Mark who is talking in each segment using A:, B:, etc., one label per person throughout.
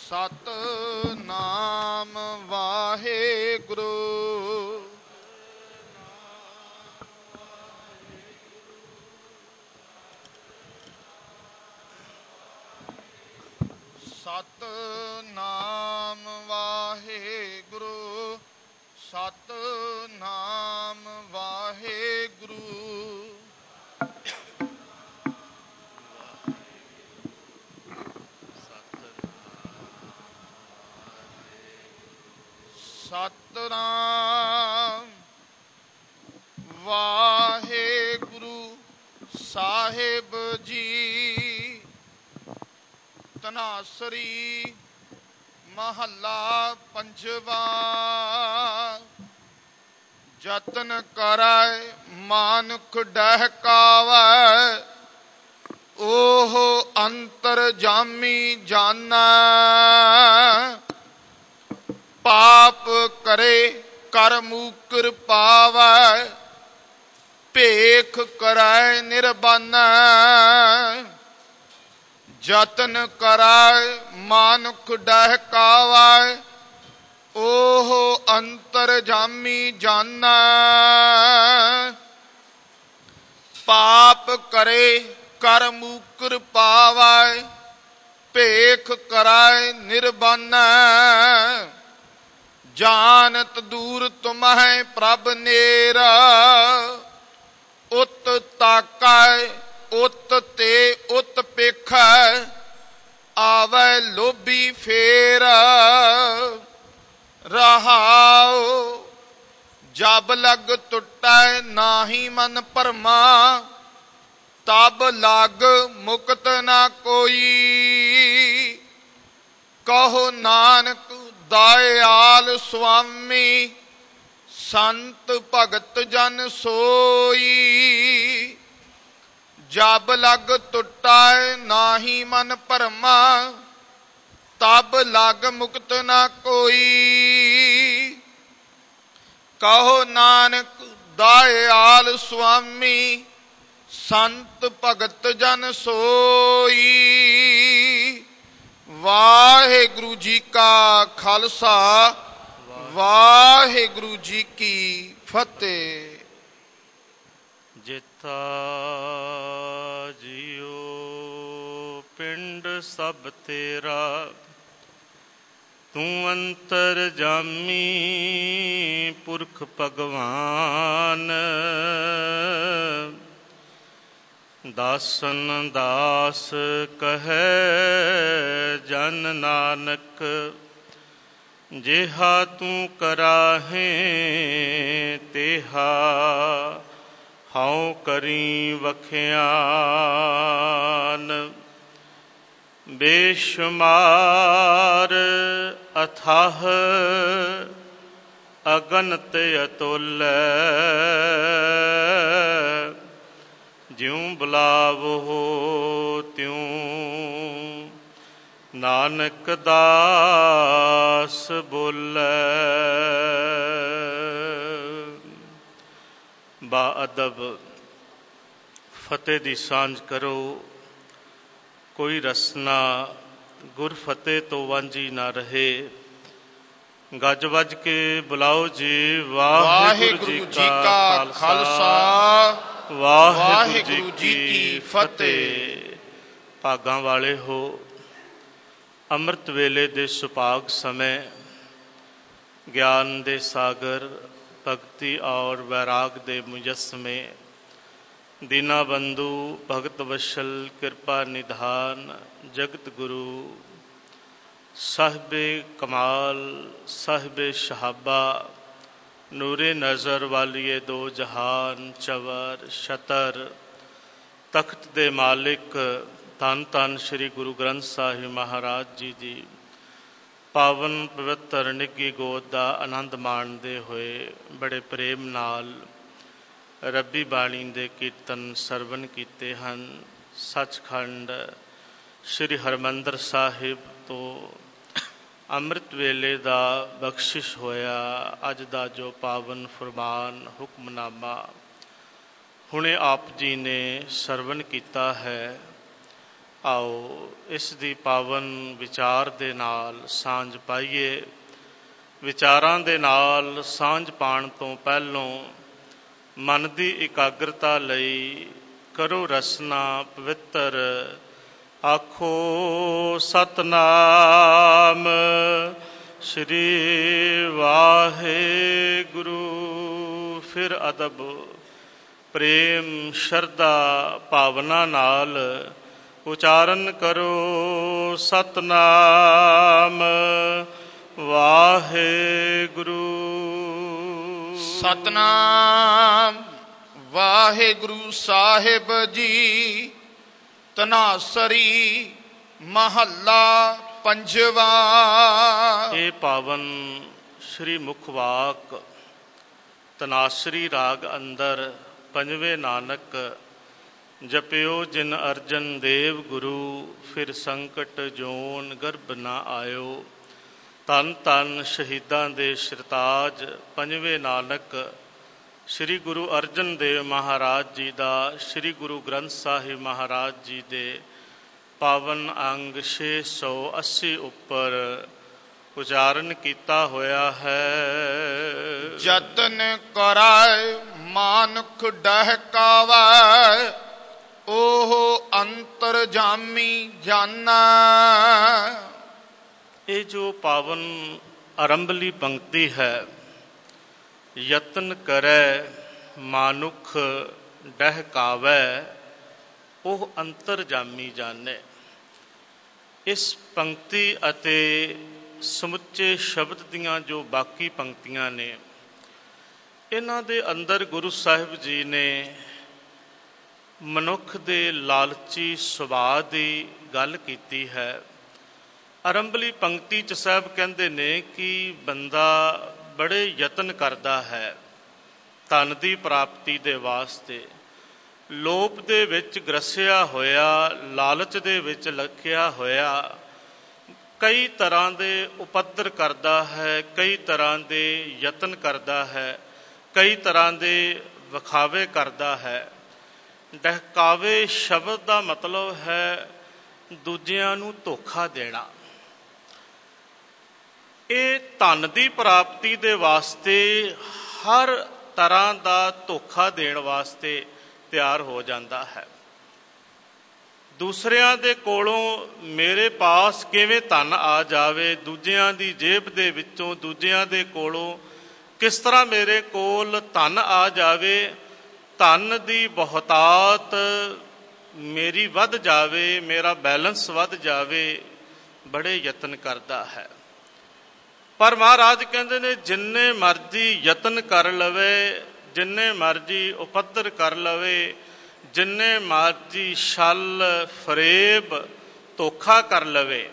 A: ਸਤਿਨਾਮ ਵਾਹਿਗੁਰੂ। ਸਤਿਨਾਮ ਵਾਹਿਗੁਰੂ। ਸਤਿਨਾਮ ਵਾਹਿਗੁਰੂ। ਸਤਿਨਾਮ ਵਾਹਿਗੁਰੂ ਸਾਹਿਬ ਜੀ। ਧਨਾਸਰੀ ਮਹੱਲਾ ਪੰਜਵਾ। ਜਤਨ ਕਰੈ ਮਾਨੁਖ ਡਹਿਕਾਵੈ, ਉਹ ਅੰਤਰ ਜਾਮੀ ਜਾਨੈ। ਪਾਪ ਕਰੇ ਕਰ ਮੂਕਰ ਪਾਵੈ, ਭੇਖ ਕਰੈ ਨਿਰਬਾਨੈ। ਜਤਨ ਕਰੈ ਮਾਨੁਖ ਡਹਿਕਾਵੈ, ਉਹ ਅੰਤਰ ਜਾਮੀ ਜਾਨੈ। ਪਾਪ ਕਰੇ ਕਰ ਮੂਕਰ ਪਾਵੈ, ਭੇਖ ਕਰੈ ਨਿਰਬਾਨੈ। ਜਾਨਤ ਦੂਰ ਤੁਮਹਿ ਪ੍ਰਭ ਨੇਰਾ, ਉਤ ਤਾਕੈ ਉਤ ਤੇ ਉਤ ਪੇਖੈ। ਆਵੈ ਲੋਭੀ ਫੇਰ ਰਹਾਉ, ਜਬ ਲਗ ਟੁੱਟੈ ਨਾਹੀ ਮਨ ਭਰਮਾ। ਤਬ ਲਗ ਮੁਕਤ ਨਾ ਕੋਈ, ਕਹੋ ਨਾਨਕ ਦਇਆਲ ਸੁਆਮੀ। ਸੰਤ ਭਗਤ ਜਨ ਸੋਈ, ਜਬ ਲਗ ਟੁੱਟੈ ਨਾਹੀ ਮਨ ਭਰਮਾ। ਤਬ ਲਗ ਮੁਕਤ ਨਾ ਕੋਈ, ਕਹੋ ਨਾਨਕ ਦਇਆਲ ਸੁਆਮੀ। ਸੰਤ ਭਗਤ ਜਨ ਸੋਈ। ਵਾਹਿਗੁਰੂ ਜੀ ਕਾ ਖਾਲਸਾ, ਵਾਹਿਗੁਰੂ ਜੀ ਕੀ ਫਤਿਹ।
B: ਜੇਤਾ ਜੀਓ ਪਿੰਡ ਸਭ ਤੇਰਾ, ਤੂੰ ਅੰਤਰ ਜਾਮੀ ਪੁਰਖ ਭਗਵਾਨ। ਦਾਸਨ ਦਾਸ ਕਹੈ ਜਨ ਨਾਨਕ, ਜਿਹਾ ਤੂੰ ਕਰਾਹੇ ਤੇਹਾ ਹਉ ਕਰੀ ਵਖਿਆਨ। ਬੇਸ਼ੁਮਾਰ ਅਥਾਹ ਅਗਨਤ ਅਤੁਲ, ਜਿਉ ਬੁਲਾਵੋ ਤਿਉ ਨਾਨਕ ਦਾਸ ਬੋਲੇ। ਬਾਅਦਬ ਫਤਿਹ ਦੀ ਸਾਂਝ ਕਰੋ, ਕੋਈ ਰਸਨਾ ਗੁਰ ਫਤਿਹ ਤੋਂ ਵਾਂਝੀ ਨਾ ਰਹੇ। ਗੱਜ ਵੱਜ ਕੇ ਬੁਲਾਓ ਜੀ। ਵਾਹਿਗੁਰੂ ਜੀ ਕਾ ਖਾਲਸਾ, ਵਾਹਿਗੁਰੂ ਜੀ ਕੀ ਫਤਿਹ। ਭਾਗਾਂ ਵਾਲੇ ਹੋ, ਅੰਮ੍ਰਿਤ ਵੇਲੇ ਦੇ ਸੁਭਾਗ ਸਮੇਂ ਗਿਆਨ ਦੇ ਸਾਗਰ, ਭਗਤੀ ਔਰ ਵੈਰਾਗ ਦੇ ਮੁਜੱਸਮੇ, ਦੀਨਾ ਬੰਧੂ ਭਗਤ ਵਸ਼ਲ ਕਿਰਪਾ ਨਿਧਾਨ ਜਗਤ ਗੁਰੂ ਸਾਹਿਬੇ ਕਮਾਲ ਸਾਹਿਬੇ ਸ਼ਹਾਬਾ, ਨੂਰੇ ਨਜ਼ਰ ਵਾਲੀਏ ਦੋ ਜਹਾਨ, ਚਵਰ ਛਤਰ ਤਖਤ ਦੇ ਮਾਲਿਕ ਧੰਨ ਧੰਨ ਸ਼੍ਰੀ ਗੁਰੂ ਗ੍ਰੰਥ ਸਾਹਿਬ ਮਹਾਰਾਜ ਜੀ ਦੀ ਪਾਵਨ ਪਵਿੱਤਰ ਨਿੱਘੀ ਗੋਦ ਦਾ ਆਨੰਦ ਮਾਣਦੇ ਹੋਏ ਬੜੇ ਪ੍ਰੇਮ ਨਾਲ ਰੱਬੀ ਬਾਣੀ ਦੇ ਕੀਰਤਨ ਸਰਵਣ ਕੀਤੇ ਹਨ। ਸੱਚਖੰਡ ਸ਼੍ਰੀ ਹਰਿਮੰਦਰ ਸਾਹਿਬ ਤੋਂ ਅੰਮ੍ਰਿਤ ਵੇਲੇ ਦਾ ਬਖਸ਼ਿਸ਼ ਹੋਇਆ ਅੱਜ ਦਾ ਜੋ ਪਾਵਨ ਫਰਮਾਨ ਹੁਕਮਨਾਮਾ ਹੁਣੇ ਆਪ ਜੀ ਨੇ ਸਰਵਣ ਕੀਤਾ ਹੈ। ਆਓ ਇਸ ਦੀ ਪਾਵਨ ਵਿਚਾਰ ਦੇ ਨਾਲ ਸਾਂਝ ਪਾਈਏ। ਵਿਚਾਰਾਂ ਦੇ ਨਾਲ ਸਾਂਝ ਪਾਉਣ ਤੋਂ ਪਹਿਲੋਂ ਮਨ ਦੀ ਇਕਾਗਰਤਾ ਲਈ ਕਰੋ ਰਸਨਾ ਪਵਿੱਤਰ। ਆਖੋ ਸਤਨਾਮ ਸ੍ਰੀ ਵਾਹਿਗੁਰੂ। ਫਿਰ ਅਦਬ ਪ੍ਰੇਮ ਸ਼ਰਧਾ ਭਾਵਨਾ ਨਾਲ ਉਚਾਰਨ ਕਰੋ ਸਤਨਾਮ ਵਾਹਿਗੁਰੂ।
A: ਸਤਨਾਮ ਵਾਹਿਗੁਰੂ ਸਾਹਿਬ ਜੀ। ਤਨਾਸਰੀ ਮਹੱਲਾ ਪੰਜਵਾ।
B: ਇਹ ਪਾਵਨ ਸ਼੍ਰੀ ਮੁਖਵਾਕ ਤਨਾਸਰੀ ਰਾਗ ਅੰਦਰ ਪੰਜਵੇਂ ਨਾਨਕ ਜਪਿਓ ਜਿਨ ਅਰਜਨ ਦੇਵ ਗੁਰੂ। ਫਿਰ ਸੰਕਟ ਜੋਨ ਗਰਭ ਨਾ ਆਇਓ। ਧੰਨ ਧੰਨ ਸ਼ਹੀਦਾਂ ਦੇ ਸ਼ਰਤਾਜ ਪੰਜਵੇਂ ਨਾਨਕ ਸ਼੍ਰੀ ਗੁਰੂ ਅਰਜਨ ਦੇਵ ਮਹਾਰਾਜ ਜੀ ਦਾ ਸ਼੍ਰੀ ਗੁਰੂ ਗ੍ਰੰਥ ਸਾਹਿਬ ਮਹਾਰਾਜ ਜੀ ਦੇ ਪਾਵਨ ਅੰਗ 680 ਉੱਪਰ ਉਚਾਰਨ ਕੀਤਾ ਹੋਇਆ ਹੈ।
A: ਜਤਨ ਕਰਾਇ ਮਾਨੁਖ ਡਹਿਕਾਵੈ ਉਹ ਅੰਤਰਜਾਮੀ ਜਾਣੈ।
B: ਇਹ ਜੋ ਪਾਵਨ ਆਰੰਭਲੀ ਪੰਕਤੀ ਹੈ, ਯਤਨ ਕਰੈ ਮਾਨੁਖ ਡਹਿਕਾਵੈ ਉਹ ਅੰਤਰਜਾਮੀ ਜਾਣੈ। ਇਸ ਪੰਕਤੀ ਅਤੇ ਸਮੁੱਚੇ ਸ਼ਬਦ ਦੀਆਂ ਜੋ ਬਾਕੀ ਪੰਕਤੀਆਂ ਨੇ, ਇਹਨਾਂ ਦੇ ਅੰਦਰ ਗੁਰੂ ਸਾਹਿਬ ਜੀ ਨੇ ਮਨੁੱਖ ਦੇ ਲਾਲਚੀ ਸੁਭਾਅ ਦੀ ਗੱਲ ਕੀਤੀ ਹੈ। ਆਰੰਭਲੀ ਪੰਕਤੀ 'ਚ ਸਾਹਿਬ ਕਹਿੰਦੇ ਨੇ ਕਿ ਬੰਦਾ ਬੜੇ ਯਤਨ ਕਰਦਾ ਹੈ ਧਨ ਦੀ ਪ੍ਰਾਪਤੀ ਦੇ ਵਾਸਤੇ, ਲੋਭ ਦੇ ਵਿੱਚ ਗ੍ਰਸਿਆ ਹੋਇਆ, ਲਾਲਚ ਦੇ ਵਿੱਚ ਲੱਖਿਆ ਹੋਇਆ, ਕਈ ਤਰ੍ਹਾਂ ਦੇ ਉਪੱਦਰ ਕਰਦਾ ਹੈ, ਕਈ ਤਰ੍ਹਾਂ ਦੇ ਯਤਨ ਕਰਦਾ ਹੈ, ਕਈ ਤਰ੍ਹਾਂ ਦੇ ਵਿਖਾਵੇ ਕਰਦਾ ਹੈ। ਡਹਿਕਾਵੇ ਸ਼ਬਦ ਦਾ ਮਤਲਬ ਹੈ ਦੂਜਿਆਂ ਨੂੰ ਧੋਖਾ ਦੇਣਾ। ਇਹ ਧਨ ਦੀ ਪ੍ਰਾਪਤੀ ਦੇ ਵਾਸਤੇ ਹਰ ਤਰ੍ਹਾਂ ਦਾ ਧੋਖਾ ਦੇਣ ਵਾਸਤੇ ਤਿਆਰ ਹੋ ਜਾਂਦਾ ਹੈ। ਦੂਸਰਿਆਂ ਦੇ ਕੋਲੋਂ ਮੇਰੇ ਪਾਸ ਕਿਵੇਂ ਧਨ ਆ ਜਾਵੇ, ਦੂਜਿਆਂ ਦੀ ਜੇਬ ਦੇ ਵਿੱਚੋਂ, ਦੂਜਿਆਂ ਦੇ ਕੋਲੋਂ ਕਿਸ ਤਰ੍ਹਾਂ ਮੇਰੇ ਕੋਲ ਧਨ ਆ ਜਾਵੇ, ਧਨ ਦੀ ਬਹੁਤਾਤ ਮੇਰੀ ਵੱਧ ਜਾਵੇ, ਮੇਰਾ ਬੈਲੈਂਸ ਵੱਧ ਜਾਵੇ, ਬੜੇ ਯਤਨ ਕਰਦਾ ਹੈ। ਪਰ ਮਹਾਰਾਜ ਕਹਿੰਦੇ ਨੇ ਜਿੰਨੇ ਮਰਜ਼ੀ ਯਤਨ ਕਰ ਲਵੇ, ਜਿੰਨੇ ਮਰਜ਼ੀ ਉਪੱਦਰ ਕਰ ਲਵੇ, ਜਿੰਨੇ ਮਰਜ਼ੀ ਛਲ ਫਰੇਬ ਧੋਖਾ ਕਰ ਲਵੇ,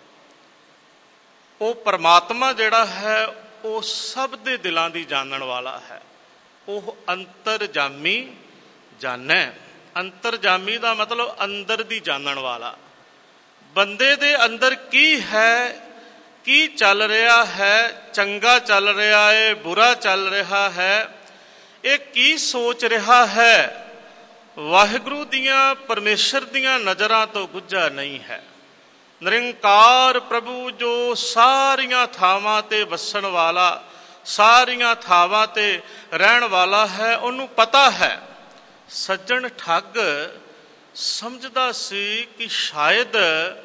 B: ਉਹ ਪਰਮਾਤਮਾ ਜਿਹੜਾ ਹੈ ਉਹ ਸਭ ਦੇ ਦਿਲਾਂ ਦੀ ਜਾਣਨ ਵਾਲਾ ਹੈ। ਉਹ ਅੰਤਰਜਾਮੀ ਜਾਣੈ। ਅੰਤਰਜਾਮੀ ਦਾ ਮਤਲਬ ਅੰਦਰ ਦੀ ਜਾਣਨ ਵਾਲਾ। ਬੰਦੇ ਦੇ ਅੰਦਰ ਕੀ ਹੈ, ਕੀ ਚੱਲ ਰਿਹਾ ਹੈ, ਚੰਗਾ ਚੱਲ ਰਿਹਾ ਹੈ, ਬੁਰਾ ਚੱਲ ਰਿਹਾ ਹੈ, ਇਹ ਕੀ ਸੋਚ ਰਿਹਾ ਹੈ, ਵਾਹਿਗੁਰੂ ਦੀਆਂ ਪਰਮੇਸ਼ਰ ਦੀਆਂ ਨਜ਼ਰਾਂ ਤੋਂ ਗੁੱਝਾ ਨਹੀਂ ਹੈ। ਨਿਰੰਕਾਰ ਪ੍ਰਭੂ ਜੋ ਸਾਰੀਆਂ ਥਾਵਾਂ ਤੇ ਵਸਣ ਵਾਲਾ, ਸਾਰੀਆਂ ਥਾਵਾਂ ਤੇ ਰਹਿਣ ਵਾਲਾ ਹੈ, ਉਹਨੂੰ ਪਤਾ ਹੈ। ਸੱਜਣ ਠੱਗ ਸਮਝਦਾ ਸੀ ਕਿ ਸ਼ਾਇਦ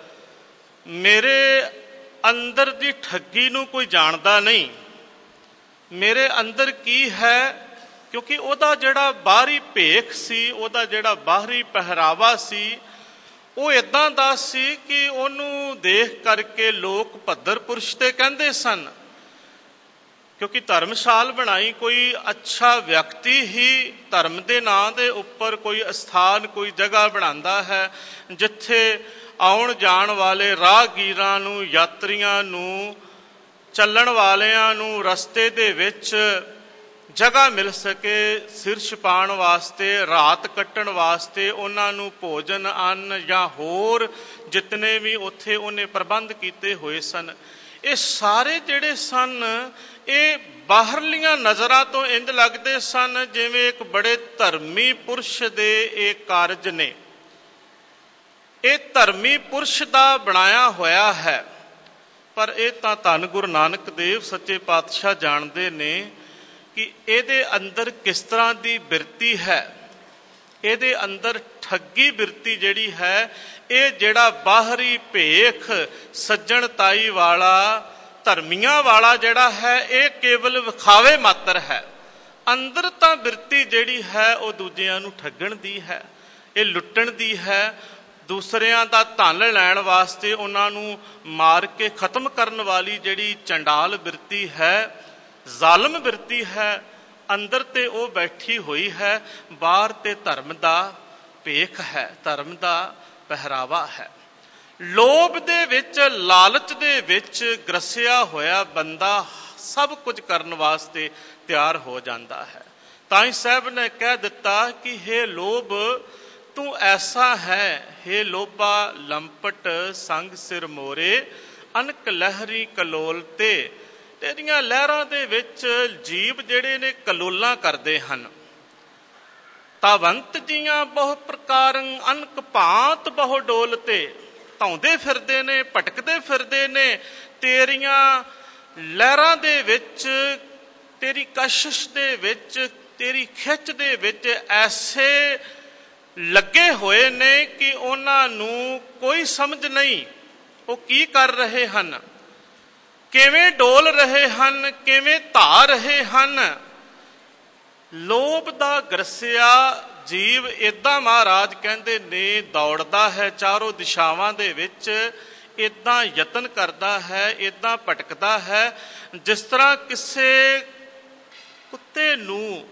B: ਮੇਰੇ ਅੰਦਰ ਦੀ ਠੱਗੀ ਨੂੰ ਕੋਈ ਜਾਣਦਾ ਨਹੀਂ, ਮੇਰੇ ਅੰਦਰ ਕੀ ਹੈ, ਕਿਉਂਕਿ ਉਹਦਾ ਜਿਹੜਾ ਬਾਹਰੀ ਭੇਖ ਸੀ, ਉਹਦਾ ਜਿਹੜਾ ਬਾਹਰੀ ਪਹਿਰਾਵਾ ਸੀ, ਉਹ ਇੱਦਾਂ ਦਾ ਸੀ ਕਿ ਉਹਨੂੰ ਦੇਖ ਕਰਕੇ ਲੋਕ ਭੱਦਰ ਪੁਰਸ਼ ਤੇ ਕਹਿੰਦੇ ਸਨ। ਕਿਉਂਕਿ ਧਰਮਸ਼ਾਲ ਬਣਾਈ ਕੋਈ ਅੱਛਾ ਵਿਅਕਤੀ ਹੀ ਧਰਮ ਦੇ ਨਾਂ ਦੇ ਉੱਪਰ ਕੋਈ ਅਸਥਾਨ, ਕੋਈ ਜਗ੍ਹਾ ਬਣਾਉਂਦਾ ਹੈ ਜਿੱਥੇ ਆਉਣ ਜਾਣ ਵਾਲੇ ਰਾਹਗੀਰਾਂ ਨੂੰ, ਯਾਤਰੀਆਂ ਨੂੰ, ਚੱਲਣ ਵਾਲਿਆਂ ਨੂੰ ਰਸਤੇ ਦੇ ਵਿੱਚ ਜਗ੍ਹਾ ਮਿਲ ਸਕੇ, ਸਿਰ ਛੁਪਾਉਣ ਵਾਸਤੇ, ਰਾਤ ਕੱਟਣ ਵਾਸਤੇ, ਉਹਨਾਂ ਨੂੰ ਭੋਜਨ, ਅੰਨ ਜਾਂ ਹੋਰ ਜਿਤਨੇ ਵੀ ਉੱਥੇ ਉਹਨੇ ਪ੍ਰਬੰਧ ਕੀਤੇ ਹੋਏ ਸਨ। ਇਹ ਸਾਰੇ ਜਿਹੜੇ ਸਨ ਇਹ ਬਾਹਰਲੀਆਂ ਨਜ਼ਰਾਂ ਤੋਂ ਇੰਝ ਲੱਗਦੇ ਸਨ ਜਿਵੇਂ ਇੱਕ ਬੜੇ ਧਰਮੀ ਪੁਰਸ਼ ਦੇ ਇਹ ਕਾਰਜ ਨੇ। ਇਹ ਧਰਮੀ ਪੁਰਸ਼ ਦਾ ਬਣਾਇਆ ਹੋਇਆ ਹੈ। ਪਰ ਇਹ ਤਾਂ ਧੰਨ ਗੁਰੂ ਨਾਨਕ ਦੇਵ ਸੱਚੇ ਪਾਤਸ਼ਾਹ ਜਾਣਦੇ ਨੇ ਕਿ ਇਹਦੇ ਅੰਦਰ ਕਿਸ ਤਰ੍ਹਾਂ ਦੀ ਬਿਰਤੀ ਹੈ। ਇਹਦੇ ਅੰਦਰ ਠੱਗੀ ਬਿਰਤੀ ਜਿਹੜੀ ਹੈ, ਇਹ ਜਿਹੜਾ ਬਾਹਰੀ ਭੇਖ ਸੱਜਣਤਾਈ ਵਾਲਾ ਧਰਮੀਆਂ ਵਾਲਾ ਜਿਹੜਾ ਹੈ, ਇਹ ਕੇਵਲ ਵਿਖਾਵੇ ਮਾਤਰ ਹੈ। ਅੰਦਰ ਤਾਂ ਬਿਰਤੀ ਜਿਹੜੀ ਹੈ ਉਹ ਦੂਜਿਆਂ ਨੂੰ ਠੱਗਣ ਦੀ ਹੈ, ਇਹ ਲੁੱਟਣ ਦੀ ਹੈ, ਦੂਸਰਿਆਂ ਦਾ ਧਨ ਲੈਣ ਵਾਸਤੇ ਉਹਨਾਂ ਨੂੰ ਮਾਰ ਕੇ ਖਤਮ ਕਰਨ ਵਾਲੀ ਜਿਹੜੀ ਚੰਡਾਲ ਬਿਰਤੀ ਹੈ, ਜ਼ਾਲਮ ਬਿਰਤੀ ਹੈ, ਅੰਦਰ ਤੇ ਉਹ ਬੈਠੀ ਹੋਈ ਹੈ, ਬਾਹਰ ਤੇ ਧਰਮ ਦਾ ਭੇਖ ਹੈ, ਧਰਮ ਦਾ ਪਹਿਰਾਵਾ ਹੈ। ਲੋਭ ਦੇ ਵਿੱਚ, ਲਾਲਚ ਦੇ ਵਿੱਚ ਗਰਸਿਆ ਹੋਇਆ ਬੰਦਾ ਸਭ ਕੁਝ ਕਰਨ ਵਾਸਤੇ ਤਿਆਰ ਹੋ ਜਾਂਦਾ ਹੈ। ਤਾਂ ਹੀ ਸਾਹਿਬ ਨੇ ਕਹਿ ਦਿੱਤਾ ਕਿ ਹੇ ਲੋਭ ਤੂੰ ਐਸਾ ਹੈ, ਹੇ ਲੋਭਾ ਲੰਪਟ ਸੰਗ ਸਿਰ ਮੋਰੇ, ਅਨਕ ਲਹਿਰੀ ਕਲੋਲ ਤੇ। ਤੇਰੀਆਂ ਲਹਿਰਾਂ ਦੇ ਵਿੱਚ ਜੀਵ ਜਿਹੜੇ ਨੇ ਕਲੋਲਾਂ ਕਰਦੇ ਹਨ। ਤਾਵੰਤ ਜੀਆਂ ਬਹੁ ਪ੍ਰਕਾਰੰ ਅਨਕ ਭਾਂਤ ਬਹੁ ਡੋਲ ਤੇ। ਧਾਉਂਦੇ ਫਿਰਦੇ ਨੇ, ਭਟਕਦੇ ਫਿਰਦੇ ਨੇ, ਤੇਰੀਆਂ ਲਹਿਰਾਂ ਦੇ ਵਿੱਚ, ਤੇਰੀ ਕਸ਼ਿਸ਼ ਦੇ ਵਿੱਚ, ਤੇਰੀ ਖਿੱਚ ਦੇ ਵਿੱਚ ਐਸੇ ਲੱਗੇ ਹੋਏ ਨੇ ਕਿ ਉਹਨਾਂ ਨੂੰ ਕੋਈ ਸਮਝ ਨਹੀਂ ਉਹ ਕੀ ਕਰ ਰਹੇ ਹਨ, ਕਿਵੇਂ ਡੋਲ ਰਹੇ ਹਨ, ਕਿਵੇਂ ਧਾਰ ਰਹੇ ਹਨ। ਲੋਭ ਦਾ ਗਰਸਿਆ ਜੀਵ ਏਦਾਂ ਮਹਾਰਾਜ ਕਹਿੰਦੇ ਨੇ ਦੌੜਦਾ ਹੈ ਚਾਰੋਂ ਦਿਸ਼ਾਵਾਂ ਦੇ ਵਿੱਚ, ਏਦਾਂ ਯਤਨ ਕਰਦਾ ਹੈ, ਏਦਾਂ ਭਟਕਦਾ ਹੈ ਜਿਸ ਤਰ੍ਹਾਂ ਕਿਸੇ ਕੁੱਤੇ ਨੂੰ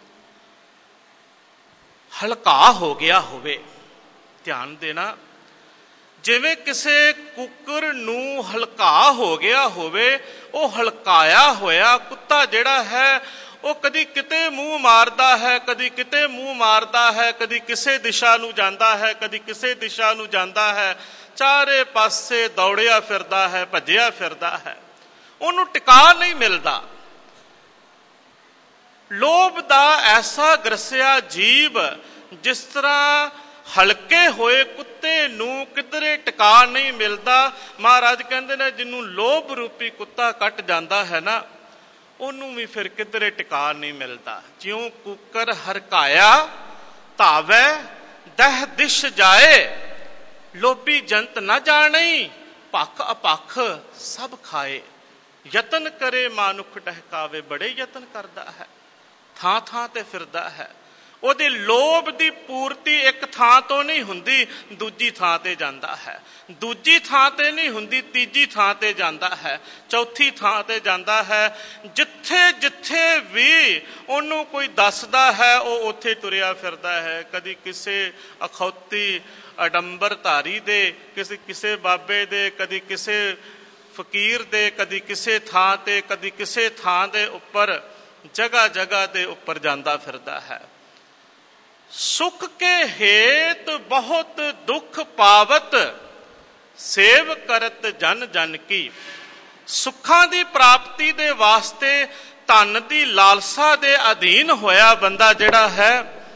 B: ਹਲਕਾ ਹੋ ਗਿਆ ਹੋਵੇ। ਧਿਆਨ ਦੇਣਾ, ਜਿਵੇਂ ਕਿਸੇ ਕੁੱਕਰ ਨੂੰ ਹਲਕਾ ਹੋ ਗਿਆ ਹੋਵੇ, ਉਹ ਹਲਕਾਇਆ ਹੋਇਆ ਕੁੱਤਾ ਜਿਹੜਾ ਹੈ ਉਹ ਕਦੀ ਕਿਤੇ ਮੂੰਹ ਮਾਰਦਾ ਹੈ, ਕਦੀ ਕਿਤੇ ਮੂੰਹ ਮਾਰਦਾ ਹੈ, ਕਦੀ ਕਿਸੇ ਦਿਸ਼ਾ ਨੂੰ ਜਾਂਦਾ ਹੈ, ਕਦੀ ਕਿਸੇ ਦਿਸ਼ਾ ਨੂੰ ਜਾਂਦਾ ਹੈ, ਚਾਰੇ ਪਾਸੇ ਦੌੜਿਆ ਫਿਰਦਾ ਹੈ, ਭੱਜਿਆ ਫਿਰਦਾ ਹੈ, ਉਹਨੂੰ ਟਿਕਾ ਨਹੀਂ ਮਿਲਦਾ। ਲੋਭ ਦਾ ਐਸਾ ਗਰਸਿਆ ਜੀਵ ਜਿਸ ਤਰ੍ਹਾਂ ਹਲਕੇ ਹੋਏ ਕੁੱਤੇ ਨੂੰ ਕਿਧਰੇ ਟਿਕਾ ਨਹੀਂ ਮਿਲਦਾ। ਮਹਾਰਾਜ ਕਹਿੰਦੇ ਨੇ ਜਿਹਨੂੰ ਲੋਭ ਰੂਪੀ ਕੁੱਤਾ ਕੱਟ ਜਾਂਦਾ ਹੈ ਨਾ, ਉਹਨੂੰ ਵੀ ਫਿਰ ਕਿਧਰੇ ਟਿਕਾ ਨਹੀਂ ਮਿਲਦਾ। ਜਿਉਂ ਕੁੱਕਰ ਹਰਕਾਇਆ ਧਾਵੈ ਦਹ ਦਿਸ਼ ਜਾਏ, ਲੋਭੀ ਜੰਤ ਨਾ ਜਾਣਈ ਭਖ ਅਪਖ ਸਭ ਖਾਏ। ਯਤਨ ਕਰੇ ਮਾਨੁਖ ਟਹਿਕਾਵੇ, ਬੜੇ ਯਤਨ ਕਰਦਾ ਹੈ, ਥਾਂ ਥਾਂ ਤੇ ਫਿਰਦਾ ਹੈ। ਉਹਦੀ ਲੋਭ ਦੀ ਪੂਰਤੀ ਇੱਕ ਥਾਂ ਤੋਂ ਨਹੀਂ ਹੁੰਦੀ, ਦੂਜੀ ਥਾਂ ਤੇ ਜਾਂਦਾ ਹੈ, ਦੂਜੀ ਥਾਂ ਤੇ ਨਹੀਂ ਹੁੰਦੀ, ਤੀਜੀ ਥਾਂ ਤੇ ਜਾਂਦਾ ਹੈ, ਚੌਥੀ ਥਾਂ ਤੇ ਜਾਂਦਾ ਹੈ। ਜਿੱਥੇ ਜਿੱਥੇ ਵੀ ਉਹਨੂੰ ਕੋਈ ਦੱਸਦਾ ਹੈ ਉਹ ਉੱਥੇ ਤੁਰਿਆ ਫਿਰਦਾ ਹੈ। ਕਦੀ ਕਿਸੇ ਅਖੌਤੀ ਅਡੰਬਰਧਾਰੀ ਦੇ, ਕਿਸੇ ਬਾਬੇ ਦੇ, ਕਦੀ ਕਿਸੇ ਫਕੀਰ ਦੇ, ਕਦੀ ਕਿਸੇ ਥਾਂ ਤੇ, ਕਦੀ ਕਿਸੇ ਥਾਂ ਦੇ ਉੱਪਰ, ਜਗ੍ਹਾ ਜਗ੍ਹਾ ਦੇ ਉੱਪਰ ਜਾਂਦਾ ਫਿਰਦਾ ਹੈ। ਸੁਖ ਕੇ ਹੇਤ ਬਹੁਤ ਦੁੱਖ ਪਾਵਤ, ਸੇਵ ਕਰਤ ਜਨ ਜਨ ਕੀ। ਸੁੱਖਾਂ ਦੀ ਪ੍ਰਾਪਤੀ ਦੇ ਵਾਸਤੇ ਧਨ ਦੀ ਲਾਲਸਾ ਦੇ ਅਧੀਨ ਹੋਇਆ ਬੰਦਾ ਜਿਹੜਾ ਹੈ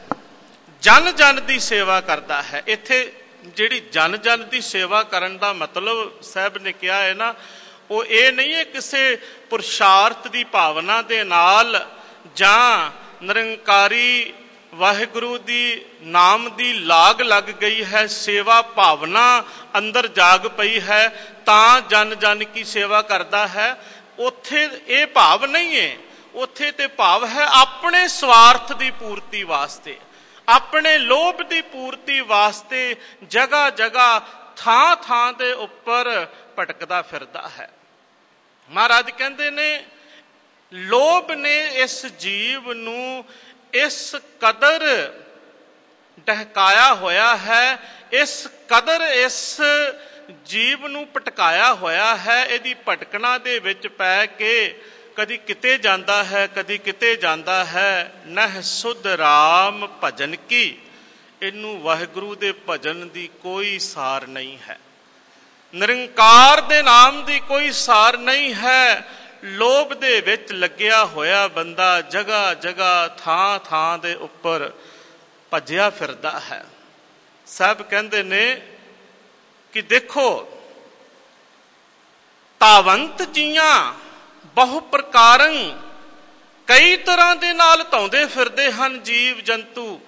B: ਜਨ ਜਨ ਦੀ ਸੇਵਾ ਕਰਦਾ ਹੈ। ਇੱਥੇ ਜਿਹੜੀ ਜਨ ਜਨ ਦੀ ਸੇਵਾ ਕਰਨ ਦਾ ਮਤਲਬ ਸਾਹਿਬ ਨੇ ਕਿਹਾ ਹੈ ਨਾ, ਉਹ ਇਹ ਨਹੀਂ ਹੈ ਕਿਸੇ ਪੁਰਸ਼ਾਰਥ ਦੀ ਭਾਵਨਾ ਦੇ ਨਾਲ ਜਾਂ ਨਿਰੰਕਾਰੀ ਵਾਹਿਗੁਰੂ ਦੀ ਨਾਮ ਦੀ ਲਾਗ ਲੱਗ ਗਈ ਹੈ, ਸੇਵਾ ਭਾਵਨਾ ਅੰਦਰ ਜਾਗ ਪਈ ਹੈ ਤਾਂ ਜਨ ਜਨ ਕੀ ਸੇਵਾ ਕਰਦਾ ਹੈ। ਉੱਥੇ ਇਹ ਭਾਵ ਨਹੀਂ ਹੈ, ਉੱਥੇ ਤੇ ਭਾਵ ਹੈ ਆਪਣੇ ਸਵਾਰਥ ਦੀ ਪੂਰਤੀ ਵਾਸਤੇ, ਆਪਣੇ ਲੋਭ ਦੀ ਪੂਰਤੀ ਵਾਸਤੇ ਜਗ੍ਹਾ ਜਗ੍ਹਾ ਥਾਂ ਥਾਂ ਦੇ ਉੱਪਰ ਭਟਕਦਾ ਫਿਰਦਾ ਹੈ। ਮਹਾਰਾਜ ਕਹਿੰਦੇ ਨੇ ਲੋਭ ਨੇ ਇਸ ਜੀਵ ਨੂੰ ਇਸ ਕਦਰ ਡਹਕਾਇਆ ਹੋਇਆ ਹੈ, ਇਸ ਕਦਰ ਇਸ ਜੀਵ ਨੂੰ ਭਟਕਾਇਆ ਹੋਇਆ ਹੈ। ਇਹਦੀ ਭਟਕਣਾ ਦੇ ਵਿੱਚ ਪੈ ਕੇ ਕਦੀ ਕਿਤੇ ਜਾਂਦਾ ਹੈ, ਕਦੀ ਕਿਤੇ ਜਾਂਦਾ ਹੈ। ਨਹਿ ਸੁਧ ਰਾਮ ਭਜਨ ਕੀ, ਇਹਨੂੰ ਵਾਹਿਗੁਰੂ ਦੇ ਭਜਨ ਦੀ ਕੋਈ ਸਾਰ ਨਹੀਂ ਹੈ, ਨਿਰੰਕਾਰ ਦੇ ਨਾਮ ਦੀ ਕੋਈ ਸਾਰ ਨਹੀਂ ਹੈ। ਲੋਭ ਦੇ ਵਿੱਚ ਲੱਗਿਆ ਹੋਇਆ ਬੰਦਾ ਜਗ੍ਹਾ ਜਗ੍ਹਾ ਥਾਂ ਥਾਂ ਦੇ ਉੱਪਰ ਭੱਜਿਆ ਫਿਰਦਾ ਹੈ। ਸਾਹਿਬ ਕਹਿੰਦੇ ਨੇ ਕਿ ਦੇਖੋ ਧਾਵੰਤ ਜੀਆਂ ਬਹੁ ਪ੍ਰਕਾਰੰ, ਕਈ ਤਰ੍ਹਾਂ ਦੇ ਨਾਲ ਧਾਉਂਦੇ ਫਿਰਦੇ ਹਨ ਜੀਵ ਜੰਤੂ,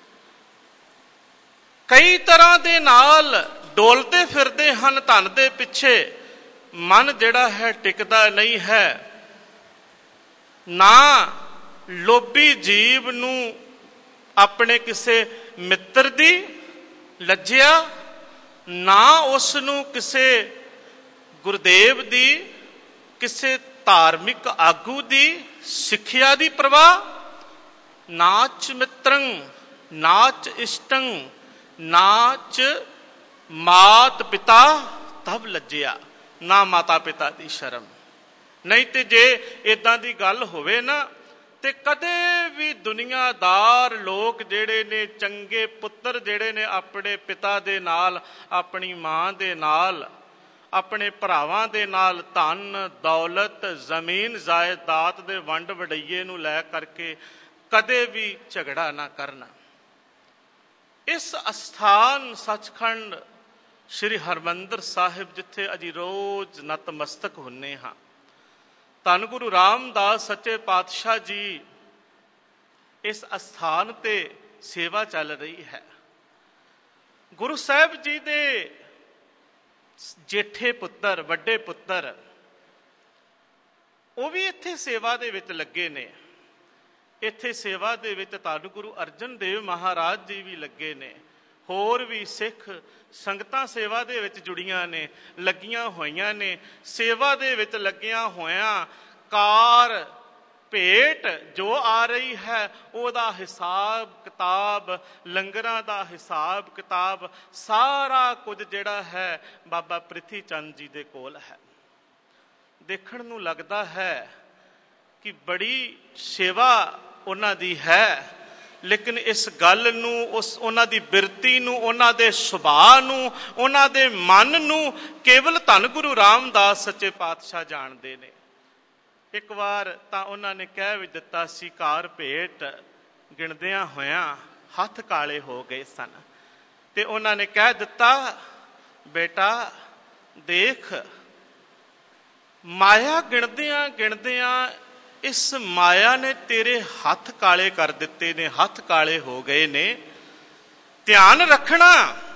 B: ਕਈ ਤਰ੍ਹਾਂ ਦੇ ਨਾਲ ਡੋਲਦੇ ਫਿਰਦੇ ਹਨ ਧਨ ਦੇ ਪਿੱਛੇ। ਮਨ ਜਿਹੜਾ ਹੈ ਟਿਕਦਾ ਨਹੀਂ ਹੈ। ਨਾ ਲੋਭੀ ਜੀਵ ਨੂੰ ਆਪਣੇ ਕਿਸੇ ਮਿੱਤਰ ਦੀ ਲੱਜਿਆ, ਨਾ ਉਸ ਨੂੰ ਕਿਸੇ ਗੁਰਦੇਵ ਦੀ, ਕਿਸੇ ਧਾਰਮਿਕ ਆਗੂ ਦੀ ਸਿੱਖਿਆ ਦੀ ਪ੍ਰਵਾਹ। ਨਾਚ ਮਿੱਤਰੰ ਨਾਚ ਇਸ਼ਟੰ ਨਾਚ ਮਾਤ ਪਿਤਾ ਤਬ ਲੱਜਿਆ। ਨਾ ਮਾਤਾ ਪਿਤਾ ਦੀ ਸ਼ਰਮ। ਨਹੀਂ ਤੇ ਜੇ ਇਦਾਂ ਦੀ ਗੱਲ ਹੋਵੇ ਨਾ ਤੇ ਕਦੇ ਵੀ ਦੁਨੀਆਦਾਰ ਲੋਕ ਜਿਹੜੇ ਨੇ, ਚੰਗੇ ਪੁੱਤਰ ਜਿਹੜੇ ਨੇ, ਆਪਣੇ ਪਿਤਾ ਦੇ ਨਾਲ, ਆਪਣੀ ਮਾਂ ਦੇ ਨਾਲ, ਆਪਣੇ ਭਰਾਵਾਂ ਦੇ ਨਾਲ ਧਨ ਦੌਲਤ ਜ਼ਮੀਨ ਜਾਇਦਾਦ ਦੇ ਵੰਡ ਵਡਈਏ ਨੂੰ ਲੈ ਕਰਕੇ ਕਦੇ ਵੀ ਝਗੜਾ ਨਾ ਕਰਨਾ। ਇਸ ਅਸਥਾਨ ਸੱਚਖੰਡ ਸ਼੍ਰੀ ਹਰਿਮੰਦਰ ਸਾਹਿਬ, ਜਿੱਥੇ ਅਸੀਂ ਰੋਜ਼ ਨਤਮਸਤਕ ਹੁੰਨੇ ਹਾਂ, ਧੰਨ ਗੁਰੂ ਰਾਮਦਾਸ ਸੱਚੇ ਪਾਤਸ਼ਾਹ ਜੀ ਇਸ ਅਸਥਾਨ ਤੇ ਸੇਵਾ ਚੱਲ ਰਹੀ ਹੈ। ਗੁਰੂ ਸਾਹਿਬ ਜੀ ਦੇ ਜੇਠੇ ਪੁੱਤਰ, ਵੱਡੇ ਪੁੱਤਰ, ਉਹ ਵੀ ਇੱਥੇ ਸੇਵਾ ਦੇ ਵਿੱਚ ਲੱਗੇ ਨੇ। ਇੱਥੇ ਸੇਵਾ ਦੇ ਵਿੱਚ ਧੰਨ ਗੁਰੂ ਅਰਜਨ ਦੇਵ ਮਹਾਰਾਜ ਜੀ ਵੀ ਲੱਗੇ ਨੇ। ਹੋਰ ਵੀ ਸਿੱਖ ਸੰਗਤਾਂ ਸੇਵਾ ਦੇ ਵਿੱਚ ਜੁੜੀਆਂ ਨੇ, ਲੱਗੀਆਂ ਹੋਈਆਂ ਨੇ। ਸੇਵਾ ਦੇ ਵਿੱਚ ਲੱਗਿਆਂ ਹੋਇਆਂ ਕਾਰ ਭੇਟ ਜੋ ਆ ਰਹੀ ਹੈ, ਉਹਦਾ ਹਿਸਾਬ ਕਿਤਾਬ, ਲੰਗਰਾਂ ਦਾ ਹਿਸਾਬ ਕਿਤਾਬ, ਸਾਰਾ ਕੁਝ ਜਿਹੜਾ ਹੈ ਬਾਬਾ ਪ੍ਰਿਥੀ ਚੰਦ ਜੀ ਦੇ ਕੋਲ ਹੈ। ਦੇਖਣ ਨੂੰ ਲੱਗਦਾ ਹੈ ਕਿ ਬੜੀ ਸੇਵਾ ਉਹਨਾਂ ਦੀ ਹੈ, ਲੇਕਿਨ ਇਸ ਗੱਲ ਨੂੰ, ਉਹਨਾਂ ਦੀ ਬਿਰਤੀ ਨੂੰ, ਉਹਨਾਂ ਦੇ ਸੁਭਾਅ ਨੂੰ, ਉਹਨਾਂ ਦੇ ਮਨ ਨੂੰ ਕੇਵਲ ਧੰਨ ਗੁਰੂ ਰਾਮਦਾਸ ਸੱਚੇ ਪਾਤਸ਼ਾਹ ਜਾਣਦੇ ਨੇ। ਇੱਕ ਵਾਰ ਤਾਂ ਉਹਨਾਂ ਨੇ ਕਹਿ ਵੀ ਦਿੱਤਾ ਸੀ, ਕਾਰ ਭੇਟ ਗਿਣਦਿਆਂ ਹੋਇਆਂ ਹੱਥ ਕਾਲੇ ਹੋ ਗਏ ਸਨ, ਤੇ ਉਹਨਾਂ ਨੇ ਕਹਿ ਦਿੱਤਾ, ਬੇਟਾ ਦੇਖ, ਮਾਇਆ ਗਿਣਦਿਆਂ ਗਿਣਦਿਆਂ ਇਸ ਮਾਇਆ ਨੇ ਤੇਰੇ ਹੱਥ ਕਾਲੇ ਕਰ ਦਿੱਤੇ ਨੇ, ਹੱਥ ਕਾਲੇ ਹੋ ਗਏ ਨੇ। ਧਿਆਨ ਰੱਖਣਾ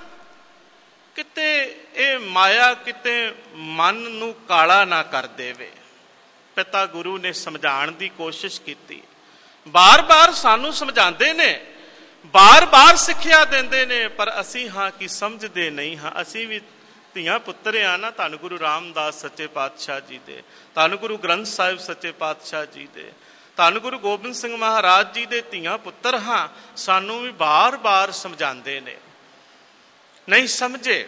B: ਕਿਤੇ ਇਹ ਮਾਇਆ ਕਿਤੇ ਮਨ ਨੂੰ ਕਾਲਾ ਨਾ ਕਰ ਦੇਵੇ। ਪਿਤਾ ਗੁਰੂ ਨੇ ਸਮਝਾਉਣ ਦੀ ਕੋਸ਼ਿਸ਼ ਕੀਤੀ, ਬਾਰ-ਬਾਰ ਸਾਨੂੰ ਸਮਝਾਉਂਦੇ ਨੇ, ਬਾਰ-ਬਾਰ ਸਿੱਖਿਆ ਦਿੰਦੇ ਨੇ, ਪਰ ਅਸੀਂ ਹਾਂ ਕਿ ਸਮਝਦੇ ਨਹੀਂ ਹਾਂ। ਅਸੀਂ ਵੀ ਧੀਆਂ ਪੁੱਤਰ ਆ ਨਾ ਧੰਨ ਗੁਰੂ ਰਾਮਦਾਸ ਸੱਚੇ ਪਾਤਸ਼ਾਹ ਜੀ ਦੇ, ਧੰਨ ਗੁਰੂ ਗ੍ਰੰਥ ਸਾਹਿਬ ਸੱਚੇ ਪਾਤਸ਼ਾਹ ਜੀ ਦੇ, ਧੰਨ ਗੁਰੂ ਗੋਬਿੰਦ ਸਿੰਘ ਮਹਾਰਾਜ ਜੀ ਦੇ ਧੀਆਂ ਪੁੱਤਰ ਹਾਂ। ਸਾਨੂੰ ਵੀ ਬਾਰ-ਬਾਰ ਸਮਝਾਉਂਦੇ ਨੇ, ਨਹੀਂ ਸਮਝੇ,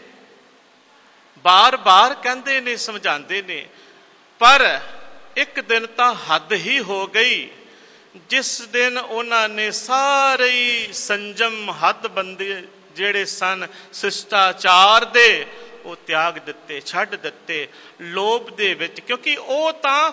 B: ਬਾਰ-ਬਾਰ ਕਹਿੰਦੇ ਨੇ, ਸਮਝਾਉਂਦੇ ਨੇ। ਪਰ ਇੱਕ ਦਿਨ ਤਾਂ ਹੱਦ ਹੀ ਹੋ ਗਈ, ਜਿਸ ਦਿਨ ਉਹਨਾਂ ਨੇ ਸਾਰੇ ਸੰਜਮ, ਹੱਦਬੰਦੀ ਜਿਹੜੇ ਸਨ ਸਿਸ਼ਟਾਚਾਰ ਦੇ, ਉਹ ਤਿਆਗ ਦਿੱਤੇ, ਛੱਡ ਦਿੱਤੇ ਲੋਭ ਦੇ ਵਿੱਚ। ਕਿਉਂਕਿ ਉਹ ਤਾਂ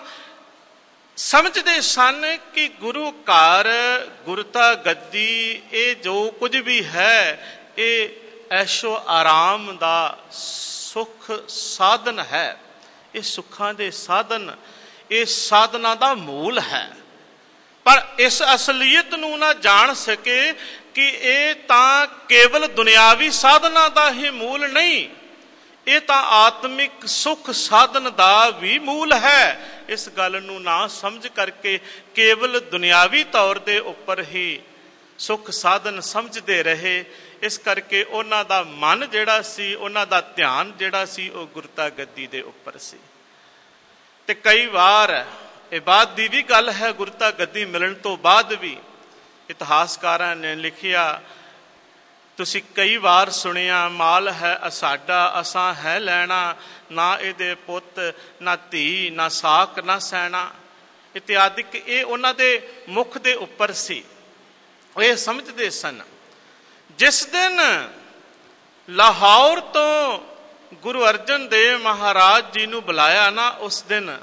B: ਸਮਝਦੇ ਸਨ ਕਿ ਗੁਰੂ ਘਰ, ਗੁਰਤਾ ਗੱਦੀ, ਇਹ ਜੋ ਕੁਝ ਵੀ ਹੈ ਇਹ ਐਸ਼ੋ ਆਰਾਮ ਦਾ ਸੁੱਖ ਸਾਧਨ ਹੈ, ਇਹ ਸੁੱਖਾਂ ਦੇ ਸਾਧਨ, ਇਹ ਸਾਧਨਾ ਦਾ ਮੂਲ ਹੈ। ਪਰ ਇਸ ਅਸਲੀਅਤ ਨੂੰ ਨਾ ਜਾਣ ਸਕੇ ਕਿ ਇਹ ਤਾਂ ਕੇਵਲ ਦੁਨਿਆਵੀ ਸਾਧਨਾ ਦਾ ਹੀ ਮੂਲ ਨਹੀਂ, ਇਹ ਤਾਂ ਆਤਮਿਕ ਸੁੱਖ ਸਾਧਨ ਦਾ ਵੀ ਮੂਲ ਹੈ। ਇਸ ਗੱਲ ਨੂੰ ਨਾ ਸਮਝ ਕਰਕੇ ਕੇਵਲ ਦੁਨਿਆਵੀ ਤੌਰ ਦੇ ਉੱਪਰ ਹੀ ਸੁੱਖ ਸਾਧਨ ਸਮਝਦੇ ਰਹੇ। ਇਸ ਕਰਕੇ ਉਹਨਾਂ ਦਾ ਮਨ ਜਿਹੜਾ ਸੀ, ਉਹਨਾਂ ਦਾ ਧਿਆਨ ਜਿਹੜਾ ਸੀ, ਉਹ ਗੁਰਤਾ ਗੱਦੀ ਦੇ ਉੱਪਰ ਸੀ। ਤੇ ਕਈ ਵਾਰ ਇਹ ਬਾਤ ਦੀ ਵੀ ਗੱਲ ਹੈ, ਗੁਰਤਾ ਗੱਦੀ ਮਿਲਣ ਤੋਂ ਬਾਅਦ ਵੀ ਇਤਿਹਾਸਕਾਰਾਂ ਨੇ ਲਿਖਿਆ, ਤੁਸੀਂ ਕਈ ਵਾਰ ਸੁਣਿਆ, ਮਾਲ ਹੈ ਅਸਾਡਾ ਅਸਾਂ ਹੈ ਲੈਣਾ, ਨਾ ਇਹਦੇ ਪੁੱਤ ਨਾ ਧੀ ਨਾ ਸਾਕ ਨਾ ਸੈਣਾ ਇਤਿਆਦਿਕ। ਇਹ ਉਹਨਾਂ ਦੇ ਮੁਖ ਦੇ ਉੱਪਰ ਸੀ, ਉਹ ਇਹ ਸਮਝਦੇ ਸਨ। ਜਿਸ ਦਿਨ ਲਾਹੌਰ ਤੋਂ ਗੁਰੂ ਅਰਜਨ ਦੇਵ ਮਹਾਰਾਜ ਜੀ ਨੂੰ ਬੁਲਾਇਆ ਨਾ, ਉਸ ਦਿਨ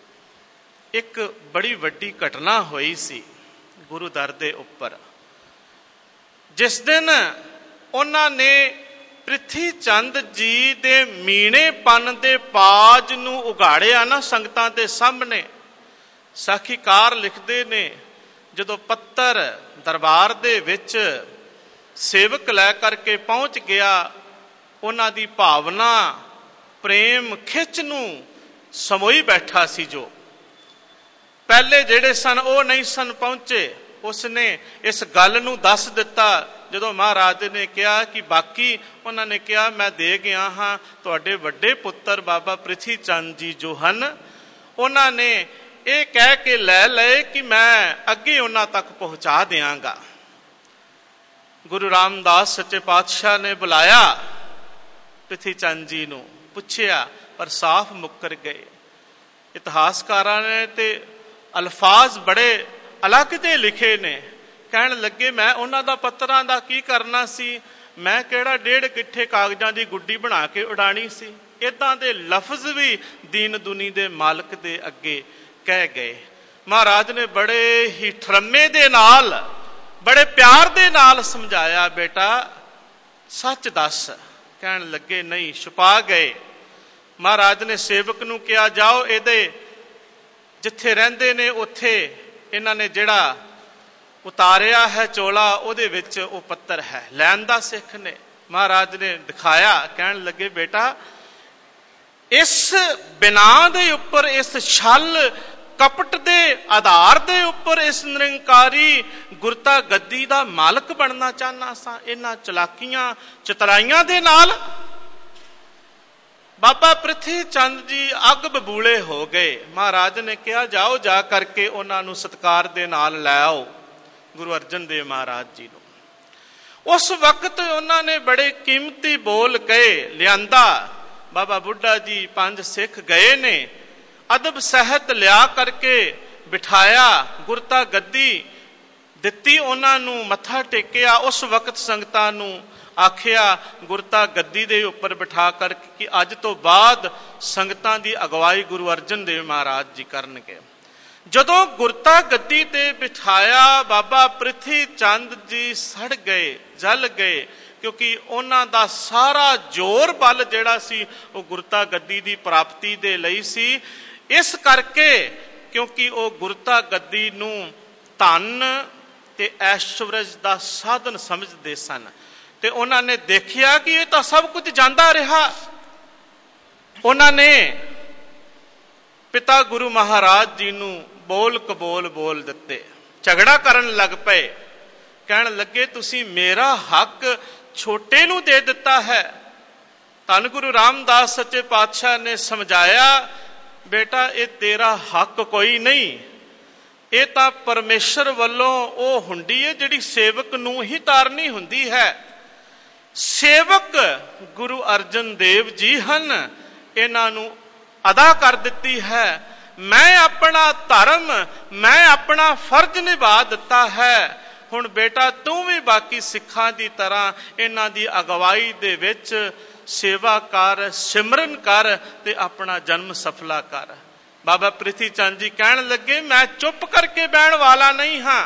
B: ਇੱਕ ਬੜੀ ਵੱਡੀ ਘਟਨਾ ਹੋਈ ਸੀ ਗੁਰੂ ਦਰ ਦੇ ਉੱਪਰ। ਜਿਸ ਦਿਨ ਉਹਨਾਂ ਨੇ ਪ੍ਰਿਥੀ ਚੰਦ ਜੀ ਦੇ ਮੀਣੇਪਨ ਦੇ ਪਾਜ ਨੂੰ ਉਗਾੜਿਆ ਨਾ ਸੰਗਤਾਂ ਦੇ ਸਾਹਮਣੇ। ਸਾਖੀਕਾਰ ਲਿਖਦੇ ਨੇ, ਜਦੋਂ ਪੱਤਰ ਦਰਬਾਰ ਦੇ ਵਿੱਚ ਸੇਵਕ ਲੈ ਕਰਕੇ ਪਹੁੰਚ ਗਿਆ, ਉਹਨਾਂ ਦੀ ਭਾਵਨਾ ਪ੍ਰੇਮ ਖਿੱਚ ਨੂੰ ਸਮੋਈ ਬੈਠਾ ਸੀ। ਜੋ ਪਹਿਲੇ ਜਿਹੜੇ ਸਨ ਉਹ ਨਹੀਂ ਸਨ ਪਹੁੰਚੇ। ਉਸਨੇ ਇਸ ਗੱਲ ਨੂੰ ਦੱਸ ਦਿੱਤਾ। ਜਦੋਂ ਮਹਾਰਾਜ ਨੇ ਕਿਹਾ ਕਿ ਬਾਕੀ, ਉਹਨਾਂ ਨੇ ਕਿਹਾ ਮੈਂ ਦੇ ਗਿਆ ਹਾਂ। ਤੁਹਾਡੇ ਵੱਡੇ ਪੁੱਤਰ ਬਾਬਾ ਪ੍ਰਿਥੀ ਚੰਦ ਜੀ ਜੋ ਹਨ, ਉਹਨਾਂ ਨੇ ਇਹ ਕਹਿ ਕੇ ਲੈ ਲਏ ਕਿ ਮੈਂ ਅੱਗੇ ਉਹਨਾਂ ਤੱਕ ਪਹੁੰਚਾ ਦਿਆਂਗਾ। ਗੁਰੂ ਰਾਮਦਾਸ ਸੱਚੇ ਪਾਤਸ਼ਾਹ ਨੇ ਬੁਲਾਇਆ ਪ੍ਰਿਥੀ ਚੰਦ ਜੀ ਨੂੰ, ਪੁੱਛਿਆ, ਪਰ ਸਾਫ਼ ਮੁੱਕਰ ਗਏ। ਇਤਿਹਾਸਕਾਰਾਂ ਨੇ ਤੇ ਅਲਫਾਜ਼ ਬੜੇ ਅਲੱਗ ਦੇ ਲਿਖੇ ਨੇ। ਕਹਿਣ ਲੱਗੇ, ਮੈਂ ਉਹਨਾਂ ਦਾ ਪੱਤਰਾਂ ਦਾ ਕੀ ਕਰਨਾ ਸੀ? ਮੈਂ ਕਿਹੜਾ 1.5 ਕਿੱਠੇ ਕਾਗਜ਼ਾਂ ਦੀ ਗੁੱਡੀ ਬਣਾ ਕੇ ਉਡਾਣੀ ਸੀ? ਇਦਾਂ ਦੇ ਲਫ਼ਜ਼ ਵੀ ਦੀਨ ਦੁਨੀ ਦੇ ਮਾਲਕ ਦੇ ਅੱਗੇ ਕਹਿ ਗਏ। ਮਹਾਰਾਜ ਨੇ ਬੜੇ ਹੀ ਠਰਮੇ ਦੇ ਨਾਲ, ਬੜੇ ਪਿਆਰ ਦੇ ਨਾਲ ਸਮਝਾਇਆ, ਬੇਟਾ ਸੱਚ ਦੱਸ। ਕਹਿਣ ਲੱਗੇ, ਨਹੀਂ, ਛੁਪਾ ਗਏ। ਮਹਾਰਾਜ ਨੇ ਸੇਵਕ ਨੂੰ ਕਿਹਾ, ਜਾਓ ਇਹਦੇ ਜਿੱਥੇ ਰਹਿੰਦੇ ਨੇ ਉੱਥੇ ਇਹਨਾਂ ਨੇ ਜਿਹੜਾ ਉਤਾਰਿਆ ਹੈ ਚੋਲਾ, ਉਹਦੇ ਵਿੱਚ ਉਹ ਪੱਤਰ ਹੈ। ਲੈਣ ਦਾ ਸਿੱਖ ਨੇ। ਮਹਾਰਾਜ ਨੇ ਦਿਖਾਇਆ। ਕਹਿਣ ਲੱਗੇ, ਬੇਟਾ ਇਸ ਬਿਨਾਂ ਦੇ ਉੱਪਰ, ਇਸ ਛਲ ਕਪਟ ਦੇ ਆਧਾਰ ਦੇ ਉੱਪਰ ਇਸ ਨਿਰੰਕਾਰੀ ਗੁਰਤਾ ਗੱਦੀ ਦਾ ਮਾਲਕ ਬਣਨਾ ਚਾਹੁੰਦਾ ਸਾਂ। ਇਹਨਾਂ ਚਲਾਕੀਆਂ ਚਤਰਾਈਆਂ ਦੇ ਨਾਲ ਬਾਬਾ ਪ੍ਰਿਥੀ ਚੰਦ ਜੀ ਅੱਗ ਬਬੂਲੇ ਹੋ ਗਏ। ਮਹਾਰਾਜ ਨੇ ਕਿਹਾ, ਜਾਓ ਜਾ ਕਰਕੇ ਉਹਨਾਂ ਨੂੰ ਸਤਿਕਾਰ ਦੇ ਨਾਲ ਲੈ ਆਓ, ਗੁਰੂ ਅਰਜਨ ਦੇਵ ਮਹਾਰਾਜ ਜੀ ਨੂੰ। ਉਸ ਵਕਤ ਉਹਨਾਂ ਨੇ ਬੜੇ ਕੀਮਤੀ ਬੋਲ ਕਹੇ, ਲਿਆਂਦਾ। ਬਾਬਾ ਬੁੱਢਾ ਜੀ 5 ਸਿੱਖ ਗਏ ਨੇ, ਅਦਬ ਸਹਿਤ ਲਿਆ ਕਰਕੇ ਬਿਠਾਇਆ, ਗੁਰਤਾ ਗੱਦੀ ਦਿੱਤੀ ਉਹਨਾਂ ਨੂੰ, ਮੱਥਾ ਟੇਕਿਆ। ਉਸ ਵਕਤ ਸੰਗਤਾਂ ਨੂੰ ਆਖਿਆ, ਗੁਰਤਾ ਗੱਦੀ ਦੇ ਉੱਪਰ ਬਿਠਾ ਕਰਕੇ ਕਿ ਅੱਜ ਤੋਂ ਬਾਅਦ ਸੰਗਤਾਂ ਦੀ ਅਗਵਾਈ ਗੁਰੂ ਅਰਜਨ ਦੇਵ ਮਹਾਰਾਜ ਜੀ ਕਰਨਗੇ। ਜਦੋਂ ਗੁਰਤਾ ਗੱਦੀ ਤੇ ਬਿਠਾਇਆ, ਬਾਬਾ ਪ੍ਰਿਥੀ ਚੰਦ ਜੀ ਸੜ ਗਏ, ਜਲ ਗਏ, ਕਿਉਂਕਿ ਉਹਨਾਂ ਦਾ ਸਾਰਾ ਜ਼ੋਰ ਬਲ ਜਿਹੜਾ ਸੀ ਉਹ ਗੁਰਤਾ ਗੱਦੀ ਦੀ ਪ੍ਰਾਪਤੀ ਦੇ ਲਈ ਸੀ। ਇਸ ਕਰਕੇ ਕਿਉਂਕਿ ਉਹ ਗੁਰਤਾ ਗੱਦੀ ਨੂੰ ਧਨ ਤੇ ਐਸ਼ਵਰਜ ਦਾ ਸਾਧਨ ਸਮਝਦੇ ਸਨ, ਤੇ ਉਹਨਾਂ ਨੇ ਦੇਖਿਆ ਕਿ ਇਹ ਤਾਂ ਸਭ ਕੁਝ ਜਾਂਦਾ ਰਿਹਾ। ਉਹਨਾਂ ਨੇ ਪਿਤਾ ਗੁਰੂ ਮਹਾਰਾਜ ਜੀ ਨੂੰ ਬੋਲ ਕਬੋਲ ਬੋਲ ਦਿੱਤੇ, ਝਗੜਾ ਕਰਨ ਲੱਗ ਪਏ। ਕਹਿਣ ਲੱਗੇ, ਤੁਸੀਂ ਮੇਰਾ ਹੱਕ ਛੋਟੇ ਨੂੰ ਦੇ ਦਿੱਤਾ ਹੈ। ਧੰਨ ਗੁਰੂ ਰਾਮਦਾਸ ਸੱਚੇ ਪਾਤਸ਼ਾਹ ਨੇ ਸਮਝਾਇਆ, ਬੇਟਾ ਇਹ ਤੇਰਾ ਹੱਕ ਕੋਈ ਨਹੀਂ, ਇਹ ਤਾਂ ਪਰਮੇਸ਼ਰ ਵੱਲੋਂ ਉਹ ਹੁੰਦੀ ਹੈ ਜਿਹੜੀ ਸੇਵਕ ਨੂੰ ਹੀ ਤਾਰਨੀ ਹੁੰਦੀ ਹੈ। ਸੇਵਕ ਗੁਰੂ ਅਰਜਨ ਦੇਵ ਜੀ ਹਨ, ਇਹਨਾਂ ਨੂੰ ਅਦਾ ਕਰ ਦਿੱਤੀ ਹੈ। ਮੈਂ ਆਪਣਾ ਧਰਮ, ਮੈਂ ਆਪਣਾ ਫਰਜ਼ ਨਿਭਾ ਦਿੱਤਾ ਹੈ। ਹੁਣ ਬੇਟਾ ਤੂੰ ਵੀ ਬਾਕੀ ਸਿੱਖਾਂ ਦੀ ਤਰ੍ਹਾਂ ਇਹਨਾਂ ਦੀ ਅਗਵਾਈ ਦੇ ਵਿੱਚ ਸੇਵਾ ਕਰ, ਸਿਮਰਨ ਕਰ ਤੇ ਆਪਣਾ ਜਨਮ ਸਫਲਾ ਕਰ। ਬਾਬਾ ਪ੍ਰਿਥੀ ਚੰਦ ਜੀ ਕਹਿਣ ਲੱਗੇ, ਮੈਂ ਚੁੱਪ ਕਰਕੇ ਬਹਿਣ ਵਾਲਾ ਨਹੀਂ ਹਾਂ,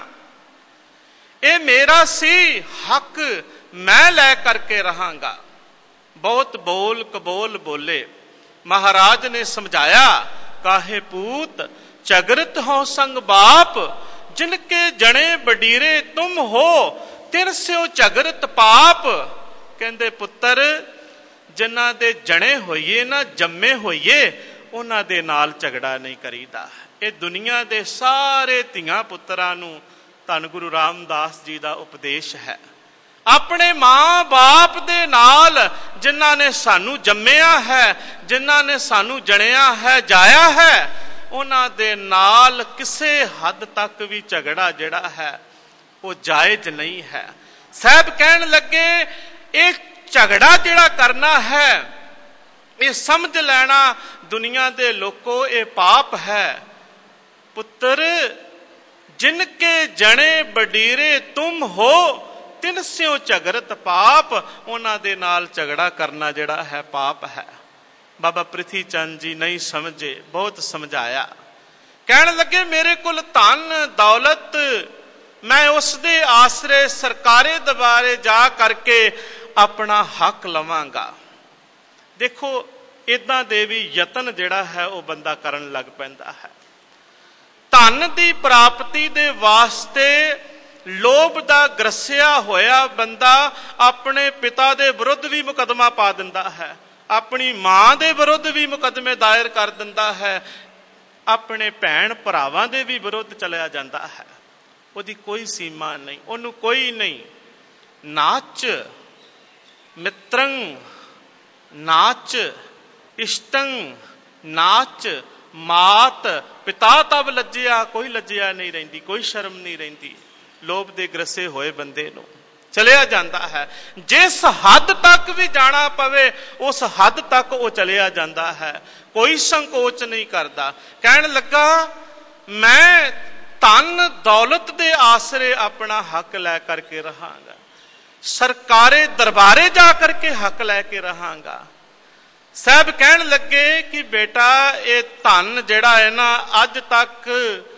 B: ਇਹ ਮੇਰਾ ਸੀ ਹੱਕ, ਮੈਂ ਲੈ ਕਰਕੇ ਰਹਾਂਗਾ। ਬਹੁਤ ਬੋਲ ਕਬੋਲ ਬੋਲੇ। ਮਹਾਰਾਜ ਨੇ ਸਮਝਾਇਆ, ਕਾਹੇ ਪੂਤ ਝਗਰਤ ਹੋ ਸੰਗ ਬਾਪ, ਜਿਨਕੇ ਜਣੇ ਬਡੀਰੇ ਤੁਮ ਹੋ, ਤਿਰ ਸਿਓ ਝਗਰਤ ਪਾਪ। ਕਹਿੰਦੇ ਪੁੱਤਰ, ਜਿਨ੍ਹਾਂ ਦੇ ਜਣੇ ਹੋਈਏ ਨਾ, ਜੰਮੇ ਹੋਈਏ, ਉਹਨਾਂ ਦੇ ਨਾਲ ਝਗੜਾ ਨਹੀਂ ਕਰੀਦਾ। ਇਹ ਦੁਨੀਆ ਦੇ ਸਾਰੇ ਧੀਆਂ ਪੁੱਤਰਾਂ ਨੂੰ ਧੰਨ ਗੁਰੂ ਰਾਮਦਾਸ ਜੀ ਦਾ ਉਪਦੇਸ਼ ਹੈ। ਆਪਣੇ ਮਾਂ ਬਾਪ ਦੇ ਨਾਲ, ਜਿਨ੍ਹਾਂ ਨੇ ਸਾਨੂੰ ਜੰਮਿਆ ਹੈ, ਜਿਨ੍ਹਾਂ ਨੇ ਸਾਨੂੰ ਜਣਿਆ ਹੈ, ਜਾਇਆ ਹੈ, ਉਹਨਾਂ ਦੇ ਨਾਲ ਕਿਸੇ ਹੱਦ ਤੱਕ ਵੀ ਝਗੜਾ ਜਿਹੜਾ ਹੈ ਉਹ ਜਾਇਜ਼ ਨਹੀਂ ਹੈ। ਸਾਹਿਬ ਕਹਿਣ ਲੱਗੇ, ਇਹ ਝਗੜਾ ਜਿਹੜਾ ਕਰਨਾ ਹੈ, ਇਹ ਸਮਝ ਲੈਣਾ ਦੁਨੀਆ ਦੇ ਲੋਕੋ ਇਹ ਪਾਪ ਹੈ। ਪੁੱਤਰ, ਜਿਨਕੇ ਜਣੇ ਬਡੀਰੇ ਤੁਮ ਹੋ, ਤਿਨ ਸਿਓ ਝਗਰਤ ਪਾਪ। ਉਹਨਾਂ ਦੇ ਨਾਲ ਝਗੜਾ ਕਰਨਾ ਜਿਹੜਾ ਹੈ ਪਾਪ ਹੈ। ਬਾਬਾ ਪ੍ਰਿਥੀ ਚੰਦ ਜੀ ਨਹੀਂ ਸਮਝੇ, ਬਹੁਤ ਸਮਝਾਇਆ। ਕਹਿਣ ਲੱਗੇ, ਮੇਰੇ ਕੋਲ ਧਨ ਦੌਲਤ, ਮੈਂ ਉਸ ਦੇ ਆਸਰੇ ਸਰਕਾਰੇ ਦਰਬਾਰੇ ਜਾ ਕਰਕੇ ਆਪਣਾ ਹੱਕ ਲਵਾਂਗਾ। ਦੇਖੋ ਇਦਾਂ ਦੇ ਵੀ ਯਤਨ ਜਿਹੜਾ ਹੈ ਉਹ ਬੰਦਾ ਕਰਨ ਲੱਗ ਪੈਂਦਾ ਹੈ। ਧਨ ਦੀ ਪ੍ਰਾਪਤੀ ਦੇ ਵਾਸਤੇ ਲੋਭ ਦਾ ਗਰਸਿਆ ਹੋਇਆ ਬੰਦਾ ਆਪਣੇ ਪਿਤਾ ਦੇ ਵਿਰੁੱਧ ਵੀ ਮੁਕੱਦਮਾ ਪਾ ਦਿੰਦਾ ਹੈ, ਆਪਣੀ ਮਾਂ ਦੇ ਵਿਰੁੱਧ ਵੀ ਮੁਕੱਦਮੇ ਦਾਇਰ ਕਰ ਦਿੰਦਾ ਹੈ, ਆਪਣੇ ਭੈਣ ਭਰਾਵਾਂ ਦੇ ਵੀ ਵਿਰੁੱਧ ਚਲਿਆ ਜਾਂਦਾ ਹੈ। ਉਹਦੀ ਕੋਈ ਸੀਮਾ ਨਹੀਂ, ਉਹਨੂੰ ਕੋਈ ਨਹੀਂ। ਨਾਚ ਮਿੱਤਰੰ ਨਾਚ ਇਸ਼ਟੰ ਨਾਚ ਮਾਤ ਪਿਤਾ ਤਬ ਲੱਜਿਆ, ਕੋਈ ਲੱਜਿਆ ਨਹੀਂ ਰਹਿੰਦੀ, ਕੋਈ ਸ਼ਰਮ ਨਹੀਂ ਰਹਿੰਦੀ। ਲੋਭ ਦੇ ਗਰਸੇ ਹੋਏ ਬੰਦੇ ਨੂੰ ਚਲਿਆ ਜਾਂਦਾ ਹੈ। ਜਿਸ ਹੱਦ ਤੱਕ ਵੀ ਜਾਣਾ ਪਵੇ ਉਸ ਹੱਦ ਤੱਕ ਉਹ ਚਲਿਆ ਜਾਂਦਾ ਹੈ, ਕੋਈ ਸੰਕੋਚ ਨਹੀਂ ਕਰਦਾ। ਕਹਿਣ ਲੱਗਾ ਮੈਂ ਧਨ ਦੌਲਤ ਦੇ ਆਸਰੇ ਆਪਣਾ ਹੱਕ ਲੈ ਕਰਕੇ ਰਹਾਂਗਾ, ਸਰਕਾਰੇ ਦਰਬਾਰੇ ਜਾ ਕਰਕੇ ਹੱਕ ਲੈ ਕੇ ਰਹਾਂਗਾ। ਸਾਹਿਬ ਕਹਿਣ ਲੱਗੇ ਕਿ ਬੇਟਾ ਇਹ ਧਨ ਜਿਹੜਾ ਹੈ ਨਾ, ਅੱਜ ਤੱਕ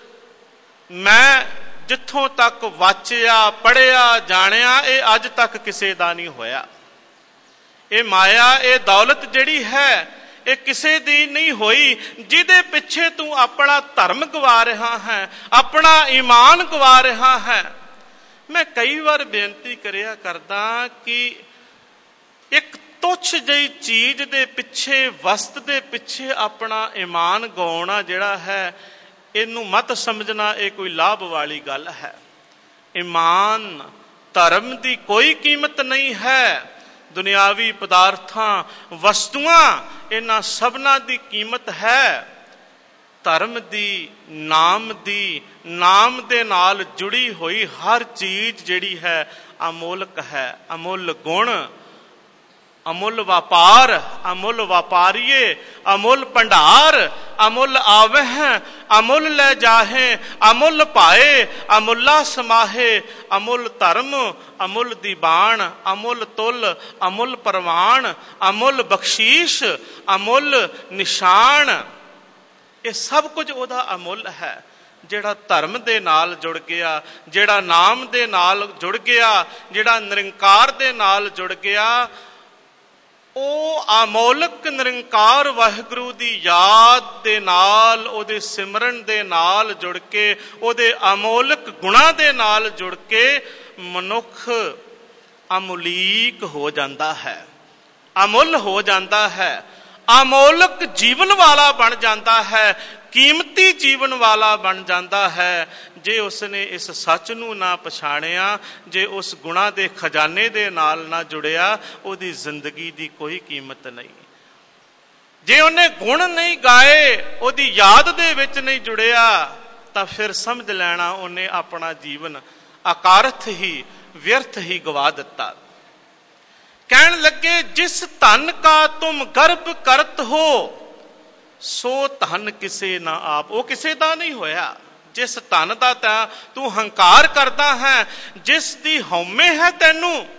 B: ਮੈਂ ਜਿੱਥੋਂ ਤੱਕ ਵਾਚਿਆ ਪੜ੍ਹਿਆ ਜਾਣਿਆ ਇਹ ਅੱਜ ਤੱਕ ਕਿਸੇ ਦਾ ਨਹੀਂ ਹੋਇਆ। ਇਹ ਮਾਇਆ ਇਹ ਦੌਲਤ ਜਿਹੜੀ ਹੈ ਇਹ ਕਿਸੇ ਦੀ ਨਹੀਂ ਹੋਈ ਜਿਹਦੇ ਪਿੱਛੇ ਤੂੰ ਆਪਣਾ ਧਰਮ ਗਵਾ ਰਿਹਾ ਹੈ, ਆਪਣਾ ਈਮਾਨ ਗਵਾ ਰਿਹਾ ਹੈ। ਮੈਂ ਕਈ ਵਾਰ ਬੇਨਤੀ ਕਰਿਆ ਕਰਦਾ ਕਿ ਇੱਕ ਤੁੱਛ ਜਿਹੀ ਚੀਜ਼ ਦੇ ਪਿੱਛੇ, ਵਸਤ ਦੇ ਪਿੱਛੇ ਆਪਣਾ ਈਮਾਨ ਗਵਾਉਣਾ ਜਿਹੜਾ ਹੈ ਇਹਨੂੰ ਮਤ ਸਮਝਣਾ ਇਹ ਕੋਈ ਲਾਭ ਵਾਲੀ ਗੱਲ ਹੈ। ਈਮਾਨ ਧਰਮ ਦੀ ਕੋਈ ਕੀਮਤ ਨਹੀਂ ਹੈ। ਦੁਨਿਆਵੀ ਪਦਾਰਥਾਂ ਵਸਤੂਆਂ ਇਹਨਾਂ ਸਭਨਾਂ ਦੀ ਕੀਮਤ ਹੈ। ਧਰਮ ਦੀ, ਨਾਮ ਦੀ, ਨਾਮ ਦੇ ਨਾਲ ਜੁੜੀ ਹੋਈ ਹਰ ਚੀਜ਼ ਜਿਹੜੀ ਹੈ ਅਮੋਲਕ ਹੈ। ਅਮੁੱਲ ਗੁਣ, ਅਮੁੱਲ ਵਪਾਰ, ਅਮੁੱਲ ਵਪਾਰੀਏ, ਅਮੁੱਲ ਭੰਡਾਰ, ਅਮੁੱਲ ਆਵਹਿ, ਅਮੁੱਲ ਲੈ ਜਾਹੇ, ਅਮੁੱਲ ਪਾਏ, ਅਮੁੱਲਾ ਸਮਾਹੇ, ਅਮੁੱਲ ਧਰਮ, ਅਮੁੱਲ ਦੀਵਾਨ, ਅਮੁੱਲ ਤੁਲ, ਅਮੁੱਲ ਪ੍ਰਵਾਨ, ਅਮੁੱਲ ਬਖਸ਼ੀਸ਼, ਅਮੁੱਲ ਨਿਸ਼ਾਨ। ਇਹ ਸਭ ਕੁਝ ਉਹਦਾ ਅਮੁੱਲ ਹੈ। ਜਿਹੜਾ ਧਰਮ ਦੇ ਨਾਲ ਜੁੜ ਗਿਆ, ਜਿਹੜਾ ਨਾਮ ਦੇ ਨਾਲ ਜੁੜ ਗਿਆ, ਜਿਹੜਾ ਨਿਰੰਕਾਰ ਦੇ ਨਾਲ ਜੁੜ ਗਿਆ, ਉਹ ਅਮੋਲਕ ਨਿਰੰਕਾਰ ਵਾਹਿਗੁਰੂ ਦੀ ਯਾਦ ਦੇ ਨਾਲ, ਉਹਦੇ ਸਿਮਰਨ ਦੇ ਨਾਲ ਜੁੜ ਕੇ, ਉਹਦੇ ਅਮੋਲਕ ਗੁਣਾਂ ਦੇ ਨਾਲ ਜੁੜ ਕੇ ਮਨੁੱਖ ਅਮੁਲੀਕ ਹੋ ਜਾਂਦਾ ਹੈ, ਅਮੁੱਲ ਹੋ ਜਾਂਦਾ ਹੈ, ਅਮੋਲਕ ਜੀਵਨ ਵਾਲਾ ਬਣ ਜਾਂਦਾ ਹੈ, ਕੀਮਤੀ ਜੀਵਨ ਵਾਲਾ ਬਣ ਜਾਂਦਾ ਹੈ। ਜੇ ਉਸਨੇ ਇਸ ਸੱਚ ਨੂੰ ਨਾ ਪਛਾਣਿਆ, ਜੇ ਉਸ ਗੁਣਾਂ ਦੇ ਖਜ਼ਾਨੇ ਦੇ ਨਾਲ ਨਾ ਜੁੜਿਆ, ਉਹਦੀ ਜ਼ਿੰਦਗੀ ਦੀ ਕੋਈ ਕੀਮਤ ਨਹੀਂ। ਜੇ ਉਹਨੇ ਗੁਣ ਨਹੀਂ ਗਾਏ, ਉਹਦੀ ਯਾਦ ਦੇ ਵਿੱਚ ਨਹੀਂ ਜੁੜਿਆ, ਤਾਂ ਫਿਰ ਸਮਝ ਲੈਣਾ ਉਹਨੇ ਆਪਣਾ ਜੀਵਨ ਅਕਾਰਥ ਹੀ, ਵਿਅਰਥ ਹੀ ਗਵਾ ਦਿੱਤਾ। ਕਹਿਣ ਲੱਗੇ ਜਿਸ ਧਨ ਕਾ ਤੁਮ ਗਰਭ ਕਰਤ ਹੋ ਸੋ ਧਨ ਕਿਸੇ ਨਾ ਆਪ। ਉਹ ਕਿਸੇ ਦਾ ਨਹੀਂ ਹੋਇਆ। ਜਿਸ ਧਨ ਦਾ ਤਾਂ ਤੂੰ ਹੰਕਾਰ ਕਰਦਾ ਹੈ, ਜਿਸ ਦੀ ਹਉਮੈ ਹੈ ਤੈਨੂੰ,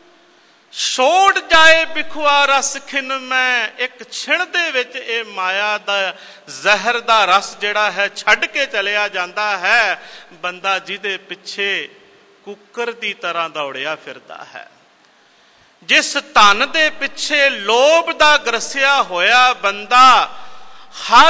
B: ਛੋੜ ਜਾਏ ਬਿਖਵਾ ਰਸ ਖਿਨ ਮੈਂ। ਇੱਕ ਛਿਣ ਦੇ ਵਿੱਚ ਇਹ ਮਾਇਆ ਦਾ ਜ਼ਹਿਰ ਦਾ ਰਸ ਜਿਹੜਾ ਹੈ ਛੱਡ ਕੇ ਚਲਿਆ ਜਾਂਦਾ ਹੈ ਬੰਦਾ, ਜਿਹਦੇ ਪਿੱਛੇ ਕੁੱਕਰ ਦੀ ਤਰ੍ਹਾਂ ਦੌੜਿਆ ਫਿਰਦਾ ਹੈ। ਜਿਸ ਧਨ ਦੇ ਪਿੱਛੇ ਲੋਭ ਦਾ ਗਰਸਿਆ ਹੋਇਆ ਬੰਦਾ ਹਰ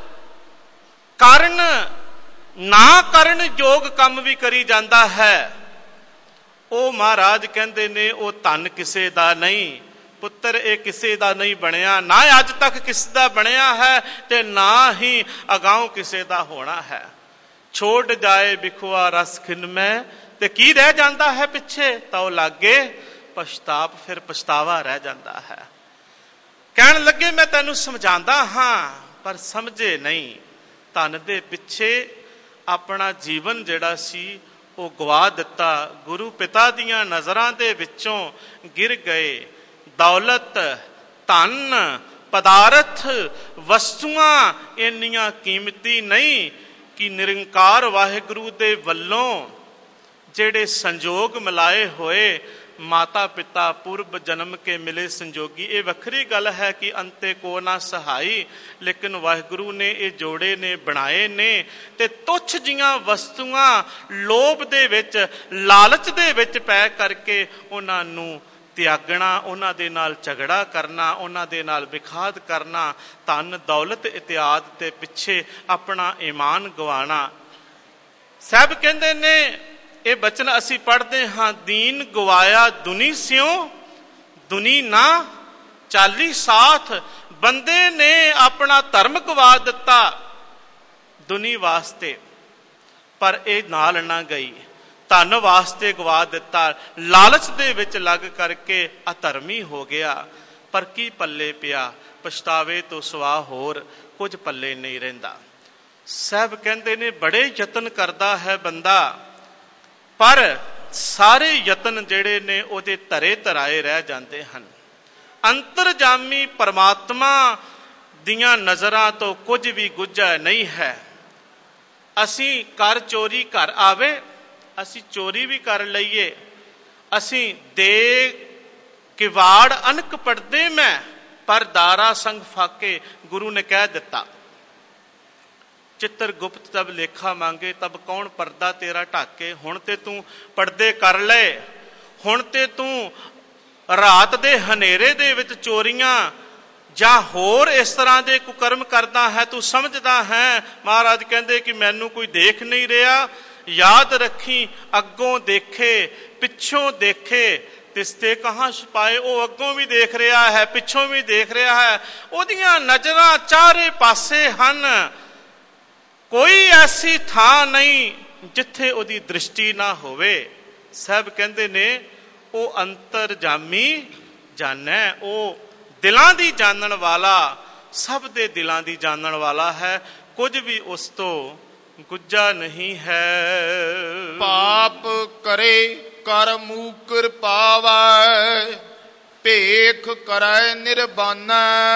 B: ਕਰਨ ਨਾ ਕਰਨ ਯੋਗ ਕੰਮ ਵੀ ਕਰੀ ਜਾਂਦਾ ਹੈ, ਉਹ ਮਹਾਰਾਜ ਕਹਿੰਦੇ ਨੇ ਉਹ ਧਨ ਕਿਸੇ ਦਾ ਨਹੀਂ। ਪੁੱਤਰ ਇਹ ਕਿਸੇ ਦਾ ਨਹੀਂ ਬਣਿਆ, ਨਾ ਅੱਜ ਤੱਕ ਕਿਸੇ ਦਾ ਬਣਿਆ ਹੈ ਤੇ ਨਾ ਹੀ ਅਗਾਊਂ ਕਿਸੇ ਦਾ ਹੋਣਾ ਹੈ। ਛੋੜ ਜਾਏ ਬਿਖਵਾ ਰਸ ਖਿਨ ਮੈਂ, ਤੇ ਕੀ ਰਹਿ ਜਾਂਦਾ ਹੈ ਪਿੱਛੇ? ਤਾਂ ਉਹ ਲਾਗੇ ਪਛਤਾਪ, ਫਿਰ ਪਛਤਾਵਾ ਰਹਿ ਜਾਂਦਾ ਹੈ। ਕਹਿਣ ਲੱਗੇ ਮੈਂ ਤੈਨੂੰ ਸਮਝਾਉਂਦਾ ਹਾਂ ਪਰ ਸਮਝੇ ਨਹੀਂ। ਧਨ ਦੇ ਪਿੱਛੇ ਆਪਣਾ ਜੀਵਨ ਜਿਹੜਾ ਸੀ ਉਹ ਗਵਾ ਦਿੱਤਾ, ਗੁਰੂ ਪਿਤਾ ਦੀਆਂ ਨਜ਼ਰਾਂ ਦੇ ਵਿੱਚੋਂ ਗਿਰ ਗਏ। ਦੌਲਤ, ਧਨ, ਪਦਾਰਥ, ਵਸਤੂਆਂ ਇੰਨੀਆਂ ਕੀਮਤੀ ਨਹੀਂ ਕਿ ਨਿਰੰਕਾਰ ਵਾਹਿਗੁਰੂ ਦੇ ਵੱਲੋਂ ਜਿਹੜੇ ਸੰਜੋਗ ਮਿਲਾਏ ਹੋਏ, ਮਾਤਾ ਪਿਤਾ ਪੂਰਬ ਜਨਮ ਕੇ ਮਿਲੇ ਸੰਜੋਗੀ। ਇਹ ਵੱਖਰੀ ਗੱਲ ਹੈ ਕਿ ਅੰਤੇ ਕੋ ਨਾ ਸਹਾਈ, ਲੇਕਿਨ ਵਾਹਿਗੁਰੂ ਨੇ ਇਹ ਜੋੜੇ ਨੇ, ਬਣਾਏ ਨੇ। ਤੇ ਤੁੱਛ ਜੀਆਂ ਵਸਤੂਆਂ ਲੋਭ ਦੇ ਵਿੱਚ, ਲਾਲਚ ਦੇ ਵਿੱਚ ਪੈ ਕਰਕੇ ਉਹਨਾਂ ਨੂੰ ਤਿਆਗਣਾ, ਉਹਨਾਂ ਦੇ ਨਾਲ ਝਗੜਾ ਕਰਨਾ, ਉਹਨਾਂ ਦੇ ਨਾਲ ਵਿਖਾਦ ਕਰਨਾ, ਧਨ ਦੌਲਤ ਇਤਿਆਦ ਦੇ ਪਿੱਛੇ ਆਪਣਾ ਈਮਾਨ ਗਵਾਉਣਾ। ਸਾਹਿਬ ਕਹਿੰਦੇ ਨੇ, ਇਹ ਬਚਨ ਅਸੀਂ ਪੜ੍ਹਦੇ ਹਾਂ, ਦੀਨ ਗਵਾਇਆ ਦੁਨੀ ਸਿਉ ਦੁਨੀ ਨਾ ਚਾਲੀ ਸਾਥ। ਬੰਦੇ ਨੇ ਆਪਣਾ ਧਰਮ ਗਵਾ ਦਿੱਤਾ ਦੁਨੀ ਵਾਸਤੇ, ਪਰ ਇਹ ਨਾਲ ਨਾ ਗਈ, ਧਨ ਵਾਸਤੇ ਗਵਾ ਦਿੱਤਾ, ਲਾਲਚ ਦੇ ਵਿੱਚ ਲੱਗ ਕਰਕੇ ਅਧਰਮੀ ਹੋ ਗਿਆ। ਪਰ ਕੀ ਪੱਲੇ ਪਿਆ? ਪਛਤਾਵੇ ਤੋਂ ਸਿਵਾ ਹੋਰ ਕੁਝ ਪੱਲੇ ਨਹੀਂ ਰਹਿੰਦਾ। ਸਾਹਿਬ ਕਹਿੰਦੇ ਨੇ, ਬੜੇ ਯਤਨ ਕਰਦਾ ਹੈ ਬੰਦਾ, ਪਰ ਸਾਰੇ ਯਤਨ ਜਿਹੜੇ ਨੇ ਉਹਦੇ ਧਰੇ ਧਰਾਏ ਰਹਿ ਜਾਂਦੇ ਹਨ। ਅੰਤਰਜਾਮੀ ਪਰਮਾਤਮਾ ਦੀਆਂ ਨਜ਼ਰਾਂ ਤੋਂ ਕੁਝ ਵੀ ਗੁੱਝਾ ਨਹੀਂ ਹੈ। ਅਸੀਂ ਕਰ ਚੋਰੀ ਘਰ ਆਵੇ, ਅਸੀਂ ਚੋਰੀ ਵੀ ਕਰ ਲਈਏ, ਅਸੀਂ ਦੇ ਕਿਵਾੜ ਅਨਕ ਪੜਦੇ ਮੈਂ, ਪਰ ਦਾਰਾ ਸੰਗ ਫਾਕੇ। ਗੁਰੂ ਨੇ ਕਹਿ ਦਿੱਤਾ, ਚਿੱਤਰ ਗੁਪਤ ਤਬ ਲੇਖਾ ਮੰਗੇ, ਤਬ ਕੌਣ ਪਰਦਾ ਤੇਰਾ ਢਾਕੇ। ਹੁਣ ਤੇ ਤੂੰ ਪਰਦੇ ਕਰ ਲਏ, ਹੁਣ ਤੇ ਤੂੰ ਰਾਤ ਦੇ ਹਨੇਰੇ ਦੇ ਵਿੱਚ ਚੋਰੀਆਂ ਜਾਂ ਹੋਰ ਇਸ ਤਰ੍ਹਾਂ ਦੇ ਕੁਕਰਮ ਕਰਦਾ ਹੈ, ਤੂੰ ਸਮਝਦਾ ਹੈ ਮਹਾਰਾਜ ਕਹਿੰਦੇ ਕਿ ਮੈਨੂੰ ਕੋਈ ਦੇਖ ਨਹੀਂ ਰਿਹਾ। ਯਾਦ ਰੱਖੀ, ਅੱਗੋਂ ਦੇਖੇ ਪਿੱਛੋਂ ਦੇਖੇ ਤਿਸਤੇ ਕਹਾਂ ਛੁਪਾਏ। ਉਹ ਅੱਗੋਂ ਵੀ ਦੇਖ ਰਿਹਾ ਹੈ, ਪਿੱਛੋਂ ਵੀ ਦੇਖ ਰਿਹਾ ਹੈ, ਉਹਦੀਆਂ ਨਜ਼ਰਾਂ ਚਾਰੇ ਪਾਸੇ ਹਨ। ਕੋਈ ਐਸੀ ਥਾਂ ਨਹੀਂ ਜਿੱਥੇ ਉਹਦੀ ਦ੍ਰਿਸ਼ਟੀ ਨਾ ਹੋਵੇ। ਸਾਹਿਬ ਕਹਿੰਦੇ ਨੇ, ਉਹ ਅੰਤਰਜਾਮੀ ਜਾਣੈ, ਉਹ ਦਿਲਾਂ ਦੀ ਜਾਣਨ ਵਾਲਾ, ਸਭ ਦੇ ਦਿਲਾਂ ਦੀ ਜਾਣਨ ਵਾਲਾ ਹੈ। ਕੁਝ ਵੀ ਉਸ ਤੋਂ ਗੁੱਝਾ ਨਹੀਂ ਹੈ।
A: ਪਾਪ ਕਰੇ ਕਰ ਮੂਕਰ ਪਾਵੈ, ਭੇਖ ਕਰੈ ਨਿਰਬਾਨੈ।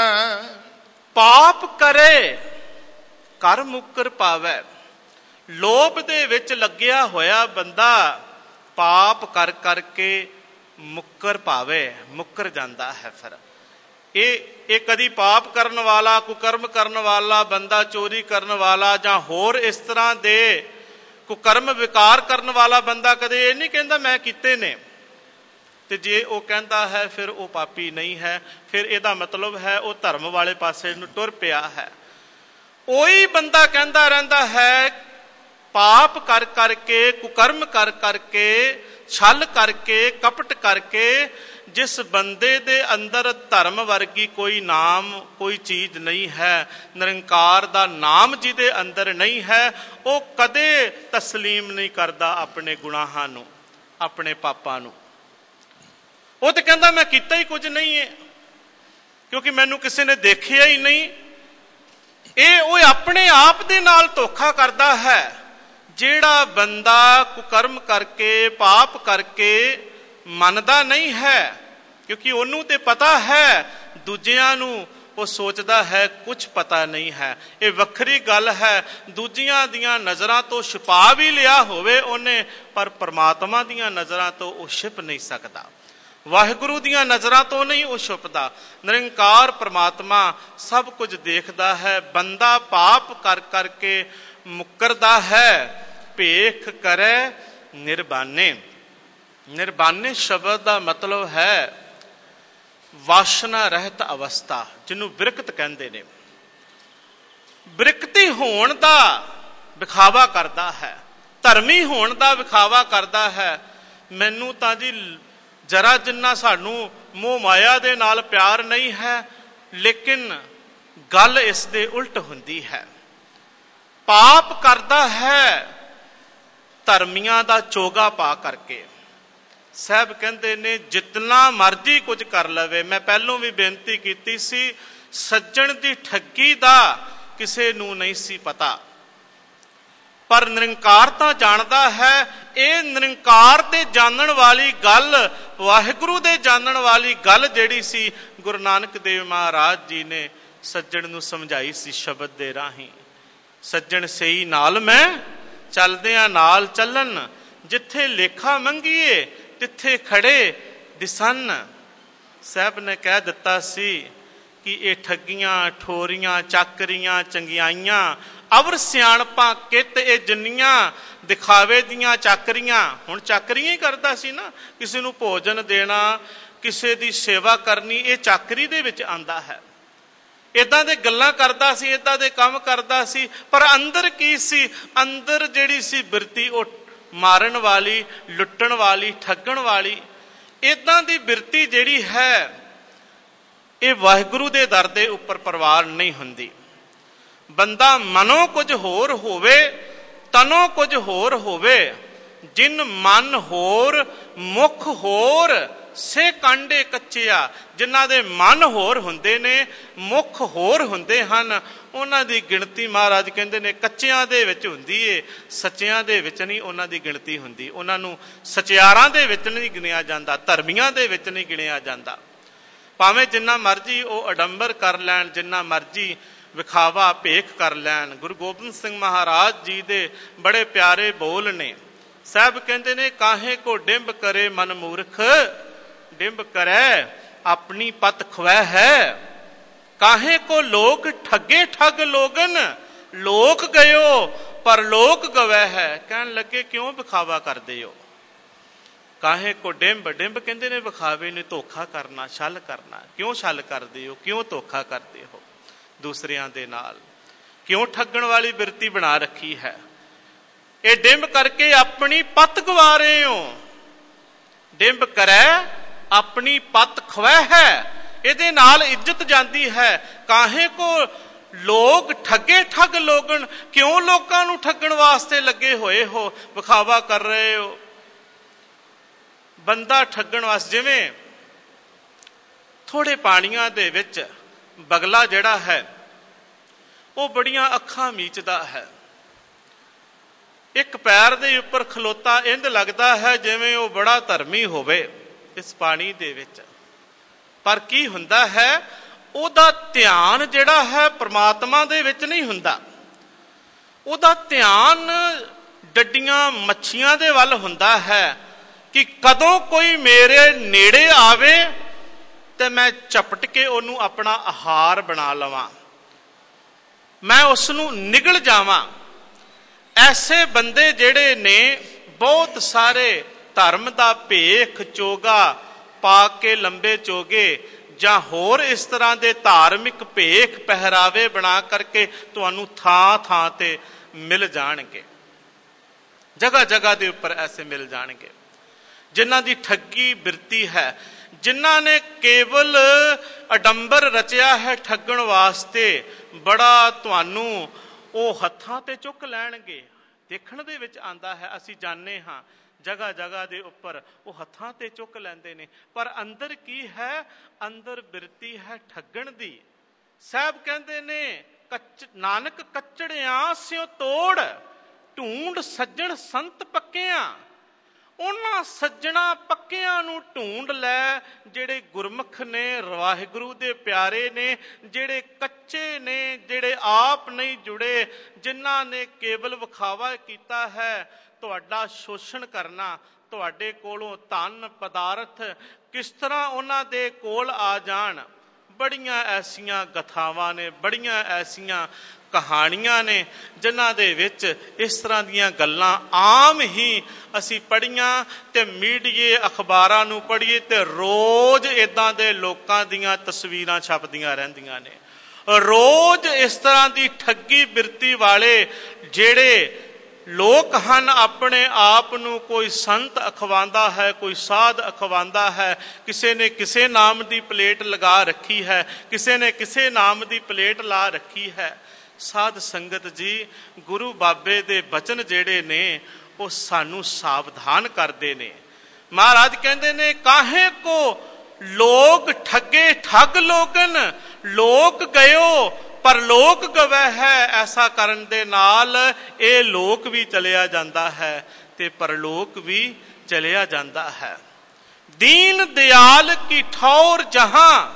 B: ਪਾਪ ਕਰੇ ਕਰ ਮੁੱਕਰ ਪਾਵੈ। ਲੋਭ ਦੇ ਵਿੱਚ ਲੱਗਿਆ ਹੋਇਆ ਬੰਦਾ ਪਾਪ ਕਰ ਕਰਕੇ ਮੁੱਕਰ ਪਾਵੇ, ਮੁੱਕਰ ਜਾਂਦਾ ਹੈ। ਫਿਰ ਇਹ ਕਦੀ ਪਾਪ ਕਰਨ ਵਾਲਾ, ਕੁਕਰਮ ਕਰਨ ਵਾਲਾ ਬੰਦਾ, ਚੋਰੀ ਕਰਨ ਵਾਲਾ ਜਾਂ ਹੋਰ ਇਸ ਤਰ੍ਹਾਂ ਦੇ ਕੁਕਰਮ ਵਿਕਾਰ ਕਰਨ ਵਾਲਾ ਬੰਦਾ ਕਦੇ ਇਹ ਨਹੀਂ ਕਹਿੰਦਾ ਮੈਂ ਕੀਤੇ ਨੇ। ਤੇ ਜੇ ਉਹ ਕਹਿੰਦਾ ਹੈ ਫਿਰ ਉਹ ਪਾਪੀ ਨਹੀਂ ਹੈ, ਫਿਰ ਇਹਦਾ ਮਤਲਬ ਹੈ ਉਹ ਧਰਮ ਵਾਲੇ ਪਾਸੇ ਨੂੰ ਟੁਰ ਪਿਆ ਹੈ। ਉਹੀ ਬੰਦਾ ਕਹਿੰਦਾ ਰਹਿੰਦਾ ਹੈ ਪਾਪ ਕਰ ਕਰਕੇ, ਕੁਕਰਮ ਕਰ ਕਰਕੇ, ਛਲ ਕਰਕੇ, ਕਪਟ ਕਰਕੇ। ਜਿਸ ਬੰਦੇ ਦੇ ਅੰਦਰ ਧਰਮ ਵਰਗੀ ਕੋਈ ਨਾਮ, ਕੋਈ ਚੀਜ਼ ਨਹੀਂ ਹੈ, ਨਿਰੰਕਾਰ ਦਾ ਨਾਮ ਜਿਹਦੇ ਅੰਦਰ ਨਹੀਂ ਹੈ, ਉਹ ਕਦੇ ਤਸਲੀਮ ਨਹੀਂ ਕਰਦਾ ਆਪਣੇ ਗੁਨਾਹਾਂ ਨੂੰ, ਆਪਣੇ ਪਾਪਾਂ ਨੂੰ। ਉਹ ਤੇ ਕਹਿੰਦਾ ਮੈਂ ਕੀਤਾ ਹੀ ਕੁਝ ਨਹੀਂ ਹੈ, ਕਿਉਂਕਿ ਮੈਨੂੰ ਕਿਸੇ ਨੇ ਦੇਖਿਆ ਹੀ ਨਹੀਂ। ਉਹ ਆਪਣੇ ਆਪ ਦੇ ਨਾਲ ਧੋਖਾ ਕਰਦਾ ਹੈ। ਜਿਹੜਾ ਬੰਦਾ ਕੁਕਰਮ ਕਰਕੇ, ਪਾਪ ਕਰਕੇ ਮੰਨਦਾ ਨਹੀਂ ਹੈ, ਕਿਉਂਕਿ ਉਹਨੂੰ ਤੇ ਪਤਾ ਹੈ, ਦੂਜਿਆਂ ਨੂੰ ਉਹ ਸੋਚਦਾ ਹੈ ਕੁਝ ਪਤਾ ਨਹੀਂ ਹੈ। ਇਹ ਵੱਖਰੀ ਗੱਲ ਹੈ, ਦੂਜਿਆਂ ਦੀਆਂ ਨਜ਼ਰਾਂ ਤੋਂ ਛੁਪਾ ਵੀ ਲਿਆ ਹੋਵੇ ਉਹਨੇ, ਪਰ ਪਰਮਾਤਮਾ ਦੀਆਂ ਨਜ਼ਰਾਂ ਤੋਂ ਉਹ ਛਿਪ ਨਹੀਂ ਸਕਦਾ, ਵਾਹਿਗੁਰੂ ਦੀਆਂ ਨਜ਼ਰਾਂ ਤੋਂ ਨਹੀਂ ਉਹ ਛੁਪਦਾ। ਨਿਰੰਕਾਰ ਪਰਮਾਤਮਾ ਸਭ ਕੁਝ ਦੇਖਦਾ ਹੈ। ਬੰਦਾ ਪਾਪ ਕਰ ਕਰਕੇ ਮੁੱਕਰਦਾ ਹੈ। ਭੇਖ ਕਰੈ ਨਿਰਬਾਨੇ। ਨਿਰਬਾਨੇ ਸ਼ਬਦ ਦਾ ਮਤਲਬ ਹੈ ਵਾਸ਼ਨਾ ਰਹਿਤ ਅਵਸਥਾ, ਜਿਹਨੂੰ ਬਿਰਕਤ ਕਹਿੰਦੇ ਨੇ। ਬਿਰਕਤੀ ਹੋਣ ਦਾ ਵਿਖਾਵਾ ਕਰਦਾ ਹੈ, ਧਰਮੀ ਹੋਣ ਦਾ ਵਿਖਾਵਾ ਕਰਦਾ ਹੈ। ਮੈਨੂੰ ਤਾਂ ਜੀ ਜਰਾ ਜਿੰਨਾ ਸਾਨੂੰ ਮੋਹ ਮਾਇਆ ਦੇ ਨਾਲ ਪਿਆਰ ਨਹੀਂ ਹੈ, ਲੇਕਿਨ ਗੱਲ ਇਸ ਦੇ ਉਲਟ ਹੁੰਦੀ ਹੈ। ਪਾਪ ਕਰਦਾ ਹੈ ਧਰਮੀਆਂ ਦਾ ਚੋਗਾ ਪਾ ਕਰਕੇ। ਸਾਹਿਬ ਕਹਿੰਦੇ ਨੇ ਜਿਤਨਾ ਮਰਜ਼ੀ ਕੁਝ ਕਰ ਲਵੇ। ਮੈਂ ਪਹਿਲੋਂ ਵੀ ਬੇਨਤੀ ਕੀਤੀ ਸੀ, ਸੱਜਣ ਦੀ ਠੱਗੀ ਦਾ ਕਿਸੇ ਨੂੰ ਨਹੀਂ ਸੀ ਪਤਾ, ਪਰ ਨਿਰੰਕਾਰ ਤਾਂ ਜਾਣਦਾ ਹੈ। ਇਹ ਨਿਰੰਕਾਰ ਦੇ ਜਾਣਨ ਵਾਲੀ ਗੱਲ, ਵਾਹਿਗੁਰੂ ਦੇ ਜਾਣਨ ਵਾਲੀ ਗੱਲ ਜਿਹੜੀ ਸੀ, ਗੁਰੂ ਨਾਨਕ ਦੇਵ ਮਹਾਰਾਜ ਜੀ ਨੇ ਸੱਜਣ ਨੂੰ ਸਮਝਾਈ ਸੀ ਸ਼ਬਦ ਦੇ ਰਾਹੀਂ। ਸੱਜਣ ਸਹੀ ਨਾਲ ਮੈਂ ਚੱਲਦਿਆਂ ਨਾਲ ਚੱਲਣ, ਜਿੱਥੇ ਲੇਖਾ ਮੰਗੀਏ ਤਿੱਥੇ ਖੜੇ ਦਿਸਨ। ਸਾਹਿਬ ਨੇ ਕਹਿ ਦਿੱਤਾ ਸੀ ਕਿ ਇਹ ਠੱਗੀਆਂ, ਠੋਰੀਆਂ, ਚਾਕਰੀਆਂ, ਚੰਗਿਆਈਆਂ, ਅਵਰ ਸਿਆਣਪਾਂ ਕਿਤ ਇਹ ਜਿੰਨੀਆਂ ਦਿਖਾਵੇ ਦੀਆਂ ਚਾਕਰੀਆਂ। ਹੁਣ ਚਾਕਰੀਆਂ ਹੀ ਕਰਦਾ ਸੀ ਨਾ, ਕਿਸੇ ਨੂੰ ਭੋਜਨ ਦੇਣਾ, ਕਿਸੇ ਦੀ ਸੇਵਾ ਕਰਨੀ, ਇਹ ਚਾਕਰੀ ਦੇ ਵਿੱਚ ਆਂਦਾ ਹੈ। ਇਦਾਂ ਦੇ ਗੱਲਾਂ ਕਰਦਾ ਸੀ, ਇਦਾਂ ਦੇ ਕੰਮ ਕਰਦਾ ਸੀ, ਪਰ ਅੰਦਰ ਕੀ ਸੀ? ਅੰਦਰ ਜਿਹੜੀ ਸੀ ਬਿਰਤੀ, ਉਹ ਮਾਰਨ ਵਾਲੀ, ਲੁੱਟਣ ਵਾਲੀ, ਠੱਗਣ ਵਾਲੀ। ਇਦਾਂ ਦੀ ਬਿਰਤੀ ਜਿਹੜੀ ਹੈ, ਇਹ ਵਾਹਿਗੁਰੂ ਦੇ ਦਰ ਦੇ ਉੱਪਰ ਪ੍ਰਵਾਨ ਨਹੀਂ ਹੁੰਦੀ। ਬੰਦਾ ਮਨੋਂ ਕੁਝ ਹੋਰ ਹੋਵੇ, ਤਨੋਂ ਕੁਝ ਹੋਰ ਹੋਵੇ। ਜਿਨ ਮਨ ਹੋਰ ਮੁਖ ਹੋਰ ਸੇ ਕਾਂਡੇ ਕੱਚਿਆ। ਜਿਨ੍ਹਾਂ ਦੇ ਮਨ ਹੋਰ ਹੁੰਦੇ ਨੇ, ਮੁਖ ਹੋਰ ਹੁੰਦੇ ਹਨ, ਉਹਨਾਂ ਦੀ ਗਿਣਤੀ ਮਹਾਰਾਜ ਕਹਿੰਦੇ ਨੇ ਕੱਚਿਆਂ ਦੇ ਵਿੱਚ ਹੁੰਦੀ ਏ, ਸੱਚਿਆਂ ਦੇ ਵਿੱਚ ਨਹੀਂ ਉਹਨਾਂ ਦੀ ਗਿਣਤੀ ਹੁੰਦੀ। ਉਹਨਾਂ ਨੂੰ ਸਚਿਆਰਾਂ ਦੇ ਵਿੱਚ ਨਹੀਂ ਗਿਣਿਆ ਜਾਂਦਾ, ਧਰਮੀਆਂ ਦੇ ਵਿੱਚ ਨਹੀਂ ਗਿਣਿਆ ਜਾਂਦਾ। ਭਾਵੇਂ ਜਿੰਨਾ ਮਰਜੀ ਉਹ ਅਡੰਬਰ ਕਰ ਲੈਣ, ਜਿੰਨਾ ਮਰਜੀ ਵਿਖਾਵਾ ਭੇਖ ਕਰ ਲੈਣ। ਗੁਰੂ ਗੋਬਿੰਦ ਸਿੰਘ ਮਹਾਰਾਜ ਜੀ ਦੇ ਬੜੇ ਪਿਆਰੇ ਬੋਲ ਨੇ। ਸਾਹਿਬ ਕਹਿੰਦੇ ਨੇ, ਕਾਹੇ ਕੋ ਡਿੰਬ ਕਰੇ ਮਨ ਮੂਰਖ, ਡਿੰਬ ਕਰੈ ਆਪਣੀ ਪਤ ਖਵੈ ਹੈ। ਕਾਹੇ ਕੋ ਲੋਕ ਠੱਗੇ ਠੱਗ ਲੋਗਨ, ਲੋਕ ਗਇਓ ਪਰ ਲੋਕ ਗਵੈ ਹੈ। ਕਹਿਣ ਲੱਗੇ ਕਿਉਂ ਵਿਖਾਵਾ ਕਰਦੇ ਹੋ? ਕਾਹੇ ਕੋ ਡਿੰਬ, ਡਿੰਬ ਕਹਿੰਦੇ ਨੇ ਵਿਖਾਵੇ ਨੇ, ਧੋਖਾ ਕਰਨਾ, ਛਲ ਕਰਨਾ। ਕਿਉਂ ਛਲ ਕਰਦੇ ਹੋ? ਕਿਉਂ ਧੋਖਾ ਕਰਦੇ ਹੋ ਦੂਸਰਿਆਂ ਦੇ ਨਾਲ? ਕਿਉਂ ਠੱਗਣ ਵਾਲੀ ਬਿਰਤੀ ਬਣਾ ਰੱਖੀ ਹੈ? ਇਹ ਡਿੰਬ ਕਰਕੇ ਆਪਣੀ ਪੱਤ ਗਵਾ ਰਹੇ ਹੋ। ਡਿੰਬ ਕਰੈ ਆਪਣੀ ਪੱਤ ਖਵੈ ਹੈ, ਇਹਦੇ ਨਾਲ ਇੱਜ਼ਤ ਜਾਂਦੀ ਹੈ। ਕਾਹੇ ਕੋ ਲੋਕ ਠੱਗੇ ਠੱਗ ਲੋਗਣ, ਕਿਉਂ ਲੋਕਾਂ ਨੂੰ ਠੱਗਣ ਵਾਸਤੇ ਲੱਗੇ ਹੋਏ ਹੋ, ਵਿਖਾਵਾ ਕਰ ਰਹੇ ਹੋ। ਬੰਦਾ ਠੱਗਣ ਵਾਸਤੇ, ਜਿਵੇਂ ਥੋੜੇ ਪਾਣੀਆਂ ਦੇ ਵਿੱਚ ਬਗਲਾ ਜਿਹੜਾ ਹੈ ਉਹ ਬੜੀਆਂ ਅੱਖਾਂ ਮੀਚਦਾ ਹੈ। ਇੱਕ ਪੈਰ ਦੇ ਉੱਪਰ ਖਲੋਤਾ, ਇੰਝ ਲੱਗਦਾ ਹੈ ਜਿਵੇਂ ਉਹ ਬੜਾ ਧਰਮੀ ਹੋਵੇ ਇਸ ਪਾਣੀ ਦੇ ਵਿੱਚ। ਪਰ ਕੀ ਹੁੰਦਾ ਹੈ, ਉਹਦਾ ਧਿਆਨ ਜਿਹੜਾ ਹੈ ਪ੍ਰਮਾਤਮਾ ਦੇ ਵਿੱਚ ਨਹੀਂ ਹੁੰਦਾ। ਉਹਦਾ ਧਿਆਨ ਡੱਡੀਆਂ ਮੱਛੀਆਂ ਦੇ ਵੱਲ ਹੁੰਦਾ ਹੈ ਕਿ ਕਦੋਂ ਕੋਈ ਮੇਰੇ ਨੇੜੇ ਆਵੇ ਤੇ ਮੈਂ ਝਪਟ ਕੇ ਉਹਨੂੰ ਆਪਣਾ ਆਹਾਰ ਬਣਾ ਲਵਾਂ, ਮੈਂ ਉਸ ਨੂੰ ਨਿਗਲ ਜਾਵਾਂ। ਐਸੇ ਬੰਦੇ ਜਿਹੜੇ ਨੇ ਬਹੁਤ ਸਾਰੇ ਧਰਮ ਦਾ ਭੇਖ ਚੋਗਾ ਪਾ ਕੇ ਲੰਬੇ ਚੋਗੇ ਜਾਂ ਹੋਰ ਇਸ ਤਰ੍ਹਾਂ ਦੇ ਧਾਰਮਿਕ ਭੇਖ ਪਹਿਰਾਵੇ ਬਣਾ ਕਰਕੇ ਤੁਹਾਨੂੰ ਥਾਂ ਥਾਂ ਤੇ ਮਿਲ ਜਾਣਗੇ। ਜਗ੍ਹਾ ਜਗ੍ਹਾ ਦੇ ਉੱਪਰ ਐਸੇ ਮਿਲ ਜਾਣਗੇ ਜਿਨ੍ਹਾਂ ਦੀ ਠੱਗੀ ਬਿਰਤੀ ਹੈ, ਜਿਨ੍ਹਾਂ ਨੇ ਕੇਵਲ ਅਡੰਬਰ ਰਚਿਆ ਹੈ ਠੱਗਣ ਵਾਸਤੇ। ਬੜਾ ਤੁਹਾਨੂੰ ਉਹ ਹੱਥਾਂ ਤੇ ਚੁੱਕ ਲੈਣਗੇ। ਦੇਖਣ ਦੇ ਵਿੱਚ ਆਂਦਾ ਹੈ, ਅਸੀਂ ਜਾਣਦੇ ਹਾਂ ਜਗ੍ਹਾ ਜਗ੍ਹਾ ਦੇ ਉੱਪਰ ਉਹ ਹੱਥਾਂ ਤੇ ਚੁੱਕ ਲੈਂਦੇ ਨੇ, ਪਰ ਅੰਦਰ ਕੀ ਹੈ? ਅੰਦਰ ਬਿਰਤੀ ਹੈ ਠੱਗਣ ਦੀ। ਸਾਹਿਬ ਕਹਿੰਦੇ ਨੇ, ਨਾਨਕ ਕੱਚੜਿਆਂ ਸਿਓ ਤੋੜ, ਢੂੰਡ ਸੱਜਣ ਸੰਤ ਪੱਕਿਆਂ। ਉਹਨਾਂ ਸੱਜਣਾ ਪੱਕਿਆਂ ਨੂੰ ਢੂੰਡ ਲੈ ਜਿਹੜੇ ਗੁਰਮੁਖ ਨੇ, ਵਾਹਿਗੁਰੂ ਦੇ ਪਿਆਰੇ ਨੇ, ਜਿਹੜੇ ਕੱਚੇ ਨੇ, ਜਿਹੜੇ ਆਪ ਨਹੀਂ ਜੁੜੇ, ਜਿਨ੍ਹਾਂ ਨੇ ਕੇਵਲ ਵਿਖਾਵਾ ਕੀਤਾ ਹੈ ਤੁਹਾਡਾ ਸ਼ੋਸ਼ਣ ਕਰਨਾ, ਤੁਹਾਡੇ ਕੋਲੋਂ ਧਨ ਪਦਾਰਥ ਕਿਸ ਤਰ੍ਹਾਂ ਉਹਨਾਂ ਦੇ ਕੋਲ ਆ ਜਾਣ। ਬੜੀਆਂ ਐਸੀਆਂ ਗਥਾਵਾਂ ਨੇ, ਬੜੀਆਂ ਐਸੀਆਂ ਕਹਾਣੀਆਂ ਨੇ ਜਿਨ੍ਹਾਂ ਦੇ ਵਿੱਚ ਇਸ ਤਰ੍ਹਾਂ ਦੀਆਂ ਗੱਲਾਂ ਆਮ ਹੀ ਅਸੀਂ ਪੜ੍ਹੀਆਂ ਤੇ ਮੀਡੀਏ ਅਖਬਾਰਾਂ ਨੂੰ ਪੜ੍ਹੀਏ ਤੇ ਰੋਜ਼ ਇਦਾਂ ਦੇ ਲੋਕਾਂ ਦੀਆਂ ਤਸਵੀਰਾਂ ਛਪਦੀਆਂ ਰਹਿੰਦੀਆਂ ਨੇ। ਰੋਜ਼ ਇਸ ਤਰ੍ਹਾਂ ਦੀ ਠੱਗੀ ਬਿਰਤੀ ਵਾਲੇ ਜਿਹੜੇ ਲੋਕ ਹਨ, ਆਪਣੇ ਆਪ ਨੂੰ ਕੋਈ ਸੰਤ ਅਖਵਾਉਂਦਾ ਹੈ, ਕੋਈ ਸਾਧ ਅਖਵਾਉਂਦਾ ਹੈ, ਕਿਸੇ ਨੇ ਕਿਸੇ ਨਾਮ ਦੀ ਪਲੇਟ ਲਗਾ ਰੱਖੀ ਹੈ, ਕਿਸੇ ਨੇ ਕਿਸੇ ਨਾਮ ਦੀ ਪਲੇਟ ਲਾ ਰੱਖੀ ਹੈ। ਸਾਧ ਸੰਗਤ ਜੀ, ਗੁਰੂ ਬਾਬੇ ਦੇ ਬਚਨ ਜਿਹੜੇ ਨੇ ਉਹ ਸਾਨੂੰ ਸਾਵਧਾਨ ਕਰਦੇ ਨੇ। ਮਹਾਰਾਜ ਕਹਿੰਦੇ ਨੇ, ਕਾਹੇ ਕੋ ਲੋਕ ਠੱਗੇ ਠੱਗ ਲੋਗਨ, ਲੋਕ ਗਇਓ ਪਰ ਲੋਕ ਗਵੈ ਹੈ। ਐਸਾ ਕਰਨ ਦੇ ਨਾਲ ਇਹ ਲੋਕ ਵੀ ਚਲਿਆ ਜਾਂਦਾ ਹੈ ਤੇ ਪਰਲੋਕ ਵੀ ਚਲਿਆ ਜਾਂਦਾ ਹੈ। ਦੀਨ ਦਿਆਲ ਕੀ ਠੌਰ ਜਹਾਂ,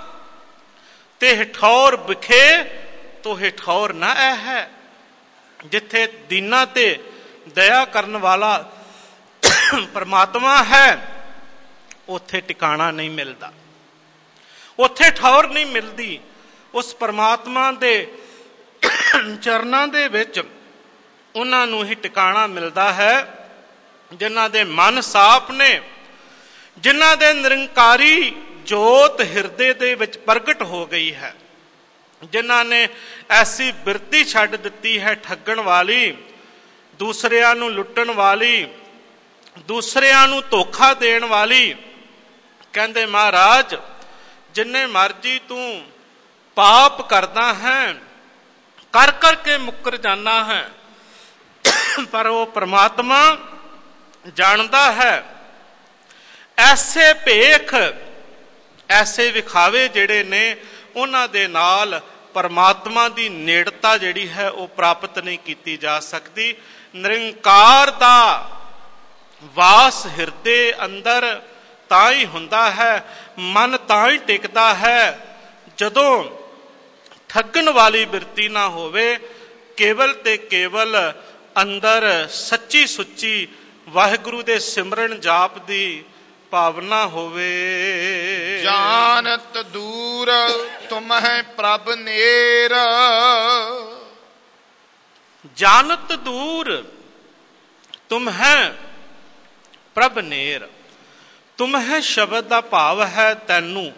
B: ਤੇ ਠੌਰ ਵਿਖੇ ਤੋਹੇ ਠੌਰ ਨਾ ਐ ਹੈ। ਜਿੱਥੇ ਦੀਨਾਂ ਤੇ ਦਇਆ ਕਰਨ ਵਾਲਾ ਪਰਮਾਤਮਾ ਹੈ, ਉੱਥੇ ਟਿਕਾਣਾ ਨਹੀਂ ਮਿਲਦਾ, ਉੱਥੇ ਠੌਰ ਨਹੀਂ ਮਿਲਦੀ। ਉਸ ਪਰਮਾਤਮਾ ਦੇ ਚਰਨਾਂ ਦੇ ਵਿੱਚ ਉਹਨਾਂ ਨੂੰ ਹੀ ਟਿਕਾਣਾ ਮਿਲਦਾ ਹੈ ਜਿਨ੍ਹਾਂ ਦੇ ਮਨ ਸਾਫ਼ ਨੇ, ਜਿਨ੍ਹਾਂ ਦੇ ਨਿਰੰਕਾਰੀ ਜੋਤ ਹਿਰਦੇ ਦੇ ਵਿੱਚ ਪ੍ਰਗਟ ਹੋ ਗਈ ਹੈ। ਜਿਨ੍ਹਾਂ ਨੇ ਐਸੀ ਬਿਰਤੀ ਛੱਡ ਦਿੱਤੀ ਹੈ ਠੱਗਣ ਵਾਲੀ, ਦੂਸਰਿਆਂ ਨੂੰ ਲੁੱਟਣ ਵਾਲੀ, ਦੂਸਰਿਆਂ ਨੂੰ ਧੋਖਾ ਦੇਣ ਵਾਲੀ। ਕਹਿੰਦੇ ਮਹਾਰਾਜ ਜਿੰਨੇ ਮਰਜੀ ਤੂੰ ਪਾਪ ਕਰਦਾ ਹੈ, ਕਰ ਕਰਕੇ ਮੁੱਕਰ ਜਾਣਾ ਹੈ, ਪਰ ਉਹ ਪ੍ਰਮਾਤਮਾ ਜਾਣਦਾ ਹੈ। ਐਸੇ ਭੇਖ, ਐਸੇ ਵਿਖਾਵੇ ਜਿਹੜੇ ਨੇ ਉਹਨਾਂ ਦੇ ਨਾਲ ਪਰਮਾਤਮਾ ਦੀ ਨੇੜਤਾ ਜਿਹੜੀ ਹੈ ਉਹ ਪ੍ਰਾਪਤ ਨਹੀਂ ਕੀਤੀ ਜਾ ਸਕਦੀ। ਨਿਰੰਕਾਰ ਦਾ ਵਾਸ ਹਿਰਦੇ ਅੰਦਰ ਤਾਂ ਹੀ ਹੁੰਦਾ ਹੈ, ਮਨ ਤਾਂ ਹੀ ਟਿਕਦਾ ਹੈ ਜਦੋਂ ਠੱਗਣ ਵਾਲੀ ਬਿਰਤੀ ਨਾ ਹੋਵੇ, ਕੇਵਲ ਤੇ ਕੇਵਲ ਅੰਦਰ ਸੱਚੀ ਸੁੱਚੀ ਵਾਹਿਗੁਰੂ ਦੇ ਸਿਮਰਨ ਜਾਪ ਦੀ ਭਾਵਨਾ ਹੋਵੇ।
A: ਜਾਨਤ ਦੂਰ ਤੁਮਹਿ ਪ੍ਰਭ ਨੇਰ,
B: ਜਾਨਤ ਦੂਰ ਤੁਮਹਿ ਪ੍ਰਭ ਨੇਰ। ਤੁਮਹਿ ਸ਼ਬਦ ਦਾ ਭਾਵ ਹੈ ਤੈਨੂੰ।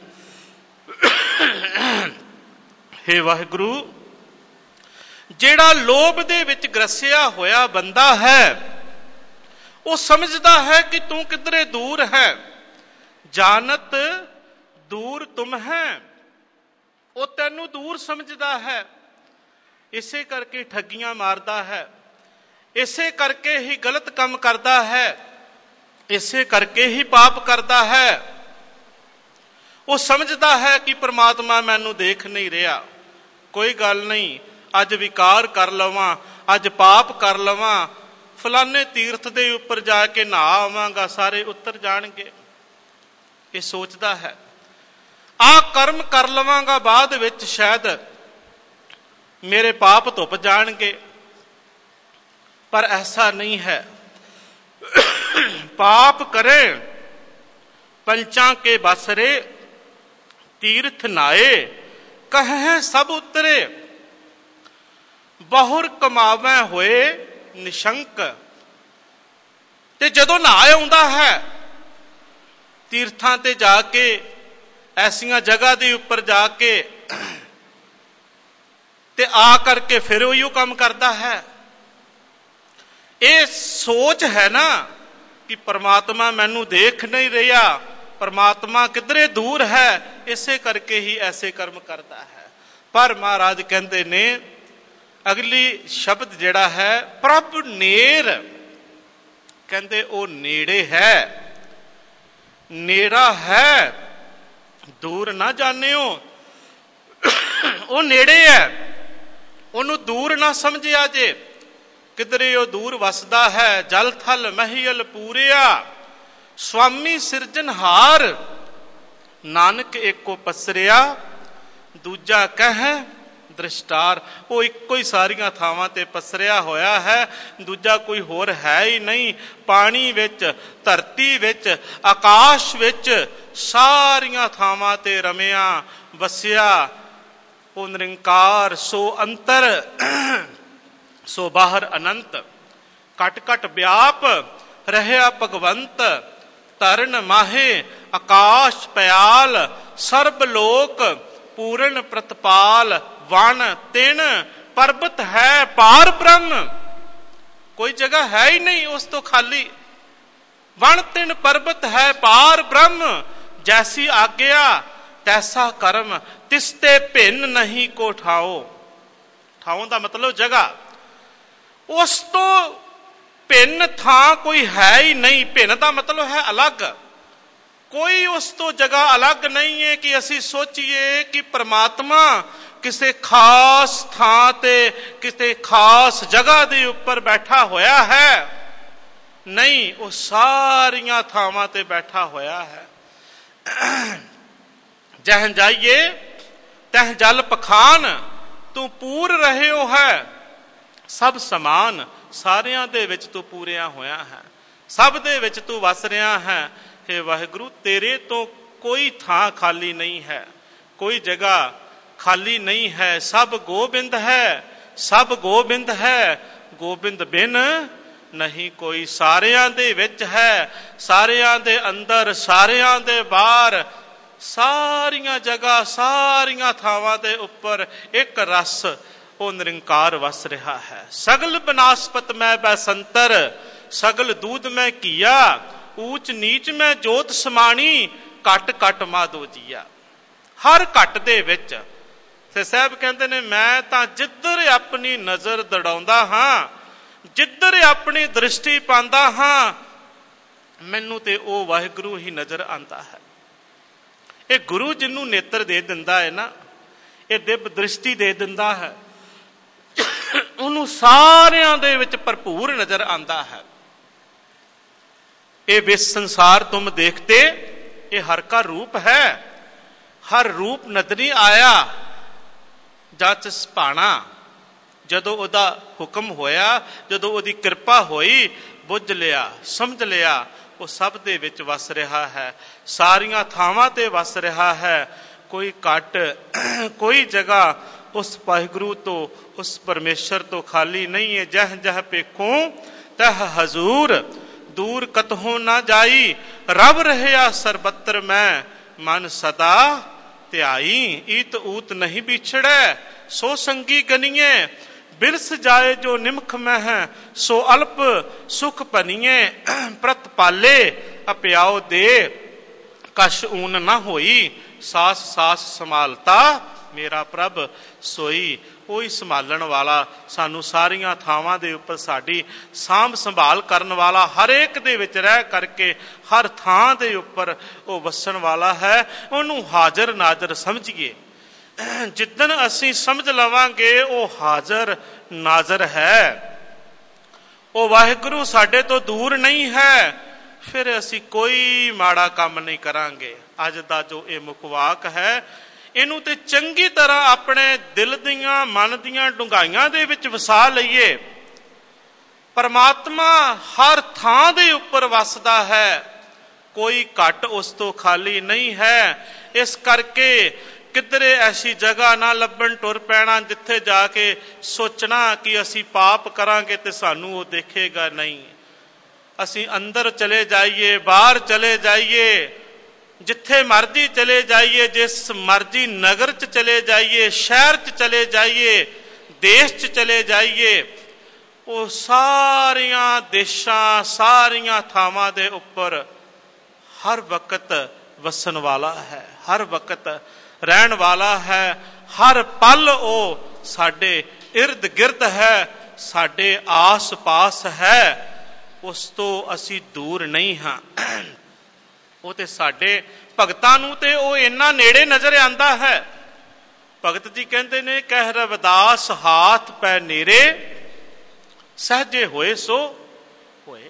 B: ਹੇ ਵਾਹਿਗੁਰੂ, ਜਿਹੜਾ ਲੋਭ ਦੇ ਵਿੱਚ ਗ੍ਰਸਿਆ ਹੋਇਆ ਬੰਦਾ ਹੈ ਉਹ ਸਮਝਦਾ ਹੈ ਕਿ ਤੂੰ ਕਿਧਰੇ ਦੂਰ ਹੈ। ਜਾਨਤ ਦੂਰ ਤੁਮ ਹੈ, ਉਹ ਤੈਨੂੰ ਦੂਰ ਸਮਝਦਾ ਹੈ। ਇਸੇ ਕਰਕੇ ਠੱਗੀਆਂ ਮਾਰਦਾ ਹੈ, ਇਸੇ ਕਰਕੇ ਹੀ ਗਲਤ ਕੰਮ ਕਰਦਾ ਹੈ, ਇਸੇ ਕਰਕੇ ਹੀ ਪਾਪ ਕਰਦਾ ਹੈ। ਉਹ ਸਮਝਦਾ ਹੈ ਕਿ ਪ੍ਰਮਾਤਮਾ ਮੈਨੂੰ ਦੇਖ ਨਹੀਂ ਰਿਹਾ। ਕੋਈ ਗੱਲ ਨਹੀਂ, ਅੱਜ ਵਿਕਾਰ ਕਰ ਲਵਾਂ, ਅੱਜ ਪਾਪ ਕਰ ਲਵਾਂ, ਫਲਾਣੇ ਤੀਰਥ ਦੇ ਉੱਪਰ ਜਾ ਕੇ ਨਹਾ ਆਵਾਂਗਾ, ਸਾਰੇ ਉਤਰ ਜਾਣਗੇ। ਇਹ ਸੋਚਦਾ ਹੈ। ਆਹ ਕਰਮ ਕਰ ਲਵਾਂਗਾ, ਬਾਅਦ ਵਿੱਚ ਸ਼ਾਇਦ ਮੇਰੇ ਪਾਪ ਧੁੱਪ ਜਾਣਗੇ, ਪਰ ਐਸਾ ਨਹੀਂ ਹੈ। ਪਾਪ ਕਰੇ ਪੰਚਾਂ ਕੇ ਬਸਰੇ, ਤੀਰਥ ਨਾਏ ਕਹੈ ਸਭ ਉਤਰੇ। ਬਹੁਰ ਕਮਾਵੇ ਹੋਏ ਨਿਸ਼ੰਕ। ਤੇ ਜਦੋਂ ਨਹਾ ਆਉਂਦਾ ਹੈ ਤੀਰਥਾਂ ਤੇ ਜਾ ਕੇ, ਐਸੀਆਂ ਜਗ੍ਹਾ ਦੇ ਉੱਪਰ ਜਾ ਕੇ, ਤੇ ਆ ਕਰਕੇ ਫਿਰ ਉਹੀ ਕੰਮ ਕਰਦਾ ਹੈ। ਇਹ ਸੋਚ ਹੈ ਨਾ ਕਿ ਪਰਮਾਤਮਾ ਮੈਨੂੰ ਦੇਖ ਨਹੀਂ ਰਿਹਾ, ਪਰਮਾਤਮਾ ਕਿਧਰੇ ਦੂਰ ਹੈ, ਇਸੇ ਕਰਕੇ ਹੀ ਐਸੇ ਕਰਮ ਕਰਦਾ ਹੈ। ਪਰ ਮਹਾਰਾਜ ਕਹਿੰਦੇ ਨੇ ਅਗਲੀ ਸ਼ਬਦ ਜਿਹੜਾ ਹੈ ਪ੍ਰਭ ਨੇਰ, ਕਹਿੰਦੇ ਉਹ ਨੇੜੇ ਹੈ, ਨੇੜਾ ਹੈ, ਦੂਰ ਨਾ ਜਾਣਿਓ। ਉਹ ਨੇੜੇ ਹੈ, ਉਹਨੂੰ ਦੂਰ ਨਾ ਸਮਝਿਆ ਜੇ। ਕਿਧਰੇ ਉਹ ਦੂਰ ਵਸਦਾ ਹੈ। ਜਲ ਥਲ ਮਹੀਲ ਪੂਰਿਆ, ਸੁਆਮੀ ਸਿਰਜਨਹਾਰ, ਨਾਨਕ ਏਕੋ ਪਸਰਿਆ, ਦੂਜਾ ਕਹਿ ਦ੍ਰਿਸ਼ਟਾਰ। ਉਹ ਇੱਕੋ ਹੀ ਸਾਰੀਆਂ ਥਾਵਾਂ ਤੇ ਪਸਰਿਆ ਹੋਇਆ ਹੈ, ਦੂਜਾ ਕੋਈ ਹੋਰ ਹੈ ਹੀ ਨਹੀਂ। ਪਾਣੀ ਵਿੱਚ, ਧਰਤੀ ਵਿੱਚ, ਆਕਾਸ਼ ਵਿੱਚ, ਸਾਰੀਆਂ ਥਾਵਾਂ ਤੇ ਰਮਿਆ ਵਸਿਆ ਉਹ ਨਿਰੰਕਾਰ। ਸੋ ਅੰਤਰ ਸੋ ਬਾਹਰ ਅਨੰਤ, ਘਟ ਘਟ ਵਿਆਪ ਰਹਿਆ ਭਗਵੰਤ। ਤਰਨ ਮਾਹੇ ਆਕਾਸ਼ ਪਿਆਲ, ਸਰਬ ਲੋਕ ਪੂਰਨ ਪ੍ਰਤਪਾਲ। ਵਣ ਤਿਣ ਪਰਬਤ ਹੈ ਪਾਰ ਬ੍ਰਹਮ, ਕੋਈ ਜਗ੍ਹਾ ਹੈ ਹੀ ਨਹੀਂ ਉਸ ਤੋਂ ਖਾਲੀ। ਵਣ ਤਿਣ ਪਰਬਤ ਹੈ ਪਾਰ ਬ੍ਰਹਮ, ਜੈਸੀ ਆਗਿਆ ਤੈਸਾ ਕਰਮ, ਤਿਸ ਤੇ ਭਿੰਨ ਨਹੀਂ ਕੋ ਠਾਓ। ਠਾਓ ਦਾ ਮਤਲਬ ਜਗ੍ਹਾ, ਉਸ ਤੋਂ ਭਿੰਨ ਥਾਂ ਕੋਈ ਹੈ ਹੀ ਨਹੀਂ। ਭਿੰਨ ਦਾ ਮਤਲਬ ਹੈ ਅਲੱਗ। ਕੋਈ ਉਸ ਤੋਂ ਜਗ੍ਹਾ ਅਲੱਗ ਨਹੀਂ ਹੈ ਕਿ ਅਸੀਂ ਸੋਚੀਏ ਕਿ ਪ੍ਰਮਾਤਮਾ ਕਿਸੇ ਖਾਸ ਥਾਂ ਤੇ, ਕਿਸੇ ਖਾਸ ਜਗ੍ਹਾ ਦੇ ਉੱਪਰ ਬੈਠਾ ਹੋਇਆ ਹੈ। ਨਹੀਂ, ਉਹ ਸਾਰੀਆਂ ਥਾਵਾਂ ਤੇ ਬੈਠਾ ਹੋਇਆ ਹੈ। ਜਹ ਜਾਈਏ ਤਹ ਜਲ ਪਖਾਨ, ਤੂੰ ਪੂਰ ਰਹਿਓ ਹੈ ਸਭ ਸਮਾਨ। ਸਾਰਿਆਂ ਦੇ ਵਿੱਚ ਤੂੰ ਪੂਰਿਆ ਹੋਇਆ ਹੈ, ਸਭ ਦੇ ਵਿੱਚ ਤੂੰ ਵਸ ਰਿਹਾ ਹੈ। ਹੇ ਵਾਹਿਗੁਰੂ, ਤੇਰੇ ਤੋਂ ਕੋਈ ਥਾਂ ਖਾਲੀ ਨਹੀਂ ਹੈ, ਕੋਈ ਜਗ੍ਹਾ ਖਾਲੀ ਨਹੀਂ ਹੈ। ਸਭ ਗੋਬਿੰਦ ਹੈ, ਸਭ ਗੋਬਿੰਦ ਹੈ, ਗੋਬਿੰਦ ਬਿਨ ਨਹੀਂ ਕੋਈ। ਸਾਰਿਆਂ ਦੇ ਵਿੱਚ ਹੈ, ਸਾਰਿਆਂ ਦੇ ਅੰਦਰ, ਸਾਰਿਆਂ ਦੇ ਬਾਹਰ, ਸਾਰੀਆਂ ਜਗ੍ਹਾ ਸਾਰੀਆਂ ਥਾਵਾਂ ਦੇ ਉੱਪਰ ਇੱਕ ਰਸ ਉਹ ਨਿਰੰਕਾਰ ਵਸ ਰਿਹਾ ਹੈ। ਸਗਲ ਬਨਾਸਪਤ ਮੈਂ ਬੈਸੰਤਰ, ਸਗਲ ਦੂਧ ਮੈਂ ਕੀਆ, ਊਚ ਨੀਚ ਮੈਂ ਜੋਤ ਸਮਾਣੀ, ਘਟ ਘਟ ਮਾਧੋ ਜੀਆ। ਹਰ ਘਟ ਦੇ ਵਿੱਚ ਤੇ ਸਾਹਿਬ ਕਹਿੰਦੇ ਨੇ ਮੈਂ ਤਾਂ ਜਿੱਧਰ ਆਪਣੀ ਨਜ਼ਰ ਦੜਾਉਂਦਾ ਹਾਂ, ਜਿੱਧਰ ਆਪਣੀ ਦ੍ਰਿਸ਼ਟੀ ਪਾਉਂਦਾ ਹਾਂ, ਮੈਨੂੰ ਤੇ ਉਹ ਵਾਹਿਗੁਰੂ ਹੀ ਨਜ਼ਰ ਆਉਂਦਾ ਹੈ। ਇਹ ਗੁਰੂ ਜਿਹਨੂੰ ਨੇਤਰ ਦੇ ਦਿੰਦਾ ਹੈ ਨਾ, ਇਹ ਦਿਵ ਦ੍ਰਿਸ਼ਟੀ ਦੇ ਦਿੰਦਾ ਹੈ, ਉਹਨੂੰ ਸਾਰਿਆਂ ਦੇ ਵਿੱਚ ਭਰਪੂਰ ਨਜ਼ਰ ਆਉਂਦਾ ਹੈ। ਇਹ ਵਿਸ ਸੰਸਾਰ ਤੁਮ ਦੇਖਤੇ, ਇਹ ਹਰ ਕਾ ਰੂਪ ਹੈ, ਹਰ ਰੂਪ ਨਦਰੀ ਆਇਆ ਜਚ ਭਾਣਾ। ਜਦੋਂ ਉਹਦਾ ਹੁਕਮ ਹੋਇਆ, ਜਦੋਂ ਉਹਦੀ ਕਿਰਪਾ ਹੋਈ, ਬੁੱਝ ਲਿਆ, ਸਮਝ ਲਿਆ, ਉਹ ਸਭ ਦੇ ਵਿੱਚ ਵਸ ਰਿਹਾ ਹੈ, ਸਾਰੀਆਂ ਥਾਵਾਂ ਤੇ ਵਸ ਰਿਹਾ ਹੈ। ਕੋਈ ਘਟ ਕੋਈ ਜਗ੍ਹਾ ਉਸ ਵਾਹਿਗੁਰੂ ਤੋਂ, ਉਸ ਪਰਮੇਸ਼ਰ ਤੋਂ ਖਾਲੀ ਨਹੀਂ ਹੈ। ਜਹ ਜਹ ਪੇਖੋਂ ਤਹ ਹਜ਼ੂਰ, ਦੂਰ ਕਤਹੋਂ ਨਾ ਜਾਈ, ਰਬ ਰਹਿਆ ਸਰਬੱਤਰ ਮੈਂ, ਮਨ ਸਦਾ ਧਿਆਈ। ਈਤ ਊਤ ਨਹੀਂ ਵਿਛੜੈ, ਸੋ ਸੰਗੀ ਗਨੀਏ, ਬਿਰਸ ਜਾਏ ਜੋ ਨਿਮਖ ਮੈਂ ਹੈ, ਸੋ ਅਲਪ ਸੁਖ ਭਨੀਏ। ਪ੍ਰਤ ਪਾਲੇ ਅਪਿਆਓ ਦੇ, ਕਛ ਊਨ ਨਾ ਹੋਈ, ਸਾਸ ਸਾਸ ਸੰਭਾਲਤਾ ਮੇਰਾ ਪ੍ਰਭ ਸੋਈ। ਉਹੀ ਸੰਭਾਲਣ ਵਾਲਾ, ਸਾਨੂੰ ਸਾਰੀਆਂ ਥਾਵਾਂ ਦੇ ਉੱਪਰ ਸਾਡੀ ਸਾਂਭ ਸੰਭਾਲ ਕਰਨ ਵਾਲਾ, ਹਰੇਕ ਦੇ ਵਿੱਚ ਰਹਿ ਕਰਕੇ ਹਰ ਥਾਂ ਦੇ ਉੱਪਰ ਉਹ ਵਸਣ ਵਾਲਾ ਹੈ। ਉਹਨੂੰ ਹਾਜ਼ਰ ਨਾਜ਼ਰ ਸਮਝੀਏ। ਜਿੱਦਣ ਅਸੀਂ ਸਮਝ ਲਵਾਂਗੇ ਉਹ ਹਾਜ਼ਰ ਨਾਜ਼ਰ ਹੈ, ਉਹ ਵਾਹਿਗੁਰੂ ਸਾਡੇ ਤੋਂ ਦੂਰ ਨਹੀਂ ਹੈ, ਫਿਰ ਅਸੀਂ ਕੋਈ ਮਾੜਾ ਕੰਮ ਨਹੀਂ ਕਰਾਂਗੇ। ਅੱਜ ਦਾ ਜੋ ਇਹ ਮੁਖਵਾਕ ਹੈ, ਇਹਨੂੰ ਤੇ ਚੰਗੀ ਤਰ੍ਹਾਂ ਆਪਣੇ ਦਿਲ ਦੀਆਂ, ਮਨ ਦੀਆਂ ਡੂੰਘਾਈਆਂ ਦੇ ਵਿੱਚ ਵਸਾ ਲਈਏ। ਪਰਮਾਤਮਾ ਹਰ ਥਾਂ ਦੇ ਉੱਪਰ ਵਸਦਾ ਹੈ, ਕੋਈ ਘਟ ਉਸ ਤੋਂ ਖਾਲੀ ਨਹੀਂ ਹੈ। ਇਸ ਕਰਕੇ ਕਿਧਰੇ ਐਸੀ ਜਗ੍ਹਾ ਨਾ ਲੱਭਣ ਟੁਰ ਪੈਣਾ ਜਿੱਥੇ ਜਾ ਕੇ ਸੋਚਣਾ ਕਿ ਅਸੀਂ ਪਾਪ ਕਰਾਂਗੇ ਤੇ ਸਾਨੂੰ ਉਹ ਦੇਖੇਗਾ ਨਹੀਂ। ਅਸੀਂ ਅੰਦਰ ਚਲੇ ਜਾਈਏ, ਬਾਹਰ ਚਲੇ ਜਾਈਏ, ਜਿੱਥੇ ਮਰਜੀ ਚਲੇ ਜਾਈਏ, ਜਿਸ ਮਰਜੀ ਨਗਰ 'ਚ ਚਲੇ ਜਾਈਏ, ਸ਼ਹਿਰ 'ਚ ਚਲੇ ਜਾਈਏ, ਦੇਸ਼ 'ਚ ਚਲੇ ਜਾਈਏ, ਉਹ ਸਾਰੀਆਂ ਦੇਸ਼ਾਂ, ਸਾਰੀਆਂ ਥਾਵਾਂ ਦੇ ਉੱਪਰ ਹਰ ਵਕਤ ਵਸਣ ਵਾਲਾ ਹੈ, ਹਰ ਵਕਤ ਰਹਿਣ ਵਾਲਾ ਹੈ। ਹਰ ਪਲ ਉਹ ਸਾਡੇ ਇਰਦ ਗਿਰਦ ਹੈ, ਸਾਡੇ ਆਸ ਪਾਸ ਹੈ, ਉਸ ਤੋਂ ਅਸੀਂ ਦੂਰ ਨਹੀਂ ਹਾਂ। ਉਹ ਤੇ ਸਾਡੇ ਭਗਤਾਂ ਨੂੰ ਤੇ ਉਹ ਇੰਨਾ ਨੇੜੇ ਨਜ਼ਰ ਆਉਂਦਾ ਹੈ। ਭਗਤ ਜੀ ਕਹਿੰਦੇ ਨੇ, ਕਹਿ ਰਵਿਦਾਸ ਹਾਥ ਪੈ ਨੇਰੇ, ਸਹਜੇ ਹੋਏ ਸੋ ਹੋਏ।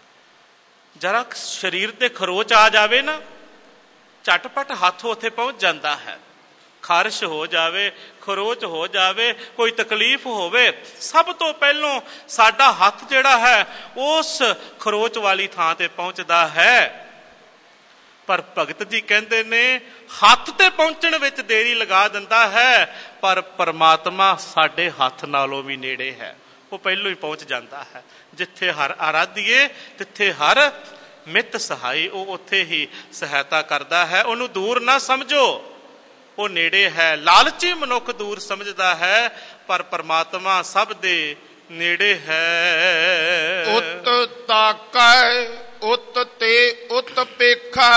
B: ਜਰਾ ਸਰੀਰ ਤੇ ਖਰੋਚ ਆ ਜਾਵੇ ਨਾ, ਝਟਪਟ ਹੱਥ ਉੱਥੇ ਪਹੁੰਚ ਜਾਂਦਾ ਹੈ। ਖਾਰਿਸ਼ ਹੋ ਜਾਵੇ, ਖਰੋਚ ਹੋ ਜਾਵੇ, ਕੋਈ ਤਕਲੀਫ ਹੋਵੇ, ਸਭ ਤੋਂ ਪਹਿਲੋਂ ਸਾਡਾ ਹੱਥ ਜਿਹੜਾ ਹੈ ਉਸ ਖਰੋਚ ਵਾਲੀ ਥਾਂ ਤੇ ਪਹੁੰਚਦਾ ਹੈ। ਪਰ ਭਗਤ ਜੀ ਕਹਿੰਦੇ ਨੇ, ਹੱਥ ਤੇ ਪਹੁੰਚਣ ਵਿੱਚ ਦੇਰੀ ਲਗਾ ਦਿੰਦਾ ਹੈ, ਪਰ ਪਰਮਾਤਮਾ ਸਾਡੇ ਹੱਥ ਨਾਲੋਂ ਵੀ ਨੇੜੇ ਹੈ, ਉਹ ਪਹਿਲੋਂ ਹੀ ਪਹੁੰਚ ਜਾਂਦਾ ਹੈ। ਜਿੱਥੇ ਹਰ ਆਰਾਧੀਏ ਤਿੱਥੇ ਹਰ ਮਿੱਤ ਸਹਾਈ, ਉਹ ਉੱਥੇ ਹੀ ਸਹਾਇਤਾ ਕਰਦਾ ਹੈ। ਉਹਨੂੰ ਦੂਰ ਨਾ ਸਮਝੋ, ਉਹ ਨੇੜੇ ਹੈ। ਲਾਲਚੀ ਮਨੁੱਖ ਦੂਰ ਸਮਝਦਾ ਹੈ, ਪਰ ਪਰਮਾਤਮਾ ਸਭ ਦੇ ਨੇੜੇ ਹੈ।
A: ਉਤ ਤਾਕੈ ਉਤ ਤੇ ਉਤ ਪੇਖਾ,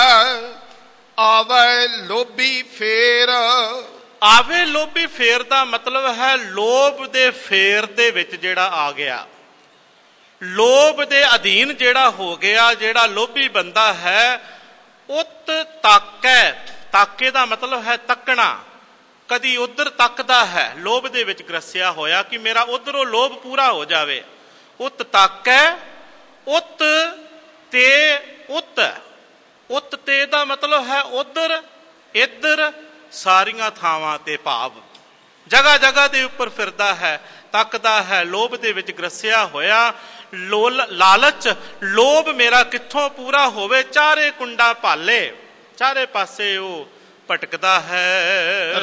A: ਆਵੇ ਲੋਭੀ ਫੇਰ।
B: ਆਵੇ ਲੋਭੀ ਫੇਰ ਦਾ ਮਤਲਬ ਹੈ ਲੋਭ ਦੇ ਫੇਰ ਦੇ ਵਿੱਚ ਜਿਹੜਾ ਆ ਗਿਆ, ਲੋਭ ਦੇ ਅਧੀਨ ਜਿਹੜਾ ਹੋ ਗਿਆ, ਜਿਹੜਾ ਲੋਭੀ ਬੰਦਾ ਹੈ। ਉਤ ਤਾਕੈ, ਤਾਕੇ ਦਾ ਮਤਲਬ ਹੈ ਤੱਕਣਾ, ਕਦੀ ਉਧਰ ਤੱਕਦਾ ਹੈ, ਲੋਭ ਦੇ ਵਿੱਚ ਗ੍ਰਸਿਆ ਹੋਇਆ ਕਿ ਮੇਰਾ ਉਧਰੋਂ ਲੋਭ ਪੂਰਾ ਹੋ ਜਾਵੇ। ਉਤ ਤਾਕੈ, ਉਤ ਤੇ ਉਤ, ਉਤ ਤੇ ਦਾ ਮਤਲਬ ਹੈ ਉਧਰ, ਇੱਧਰ, ਸਾਰੀਆਂ ਥਾਵਾਂ ਤੇ, ਭਾਵ ਜਗ੍ਹਾ ਜਗ੍ਹਾ ਦੇ ਉੱਪਰ ਫਿਰਦਾ ਹੈ, ਤੱਕਦਾ ਹੈ, ਲੋਭ ਦੇ ਵਿੱਚ ਗ੍ਰਸਿਆ ਹੋਇਆ। ਲਾਲਚ, ਲੋਭ ਮੇਰਾ ਕਿੱਥੋਂ ਪੂਰਾ ਹੋਵੇ, ਚਾਰੇ ਕੁੰਡਾ ਭਾਲੇ, ਚਾਰੇ ਪਾਸੇ ਉਹ ਭਟਕਦਾ ਹੈ।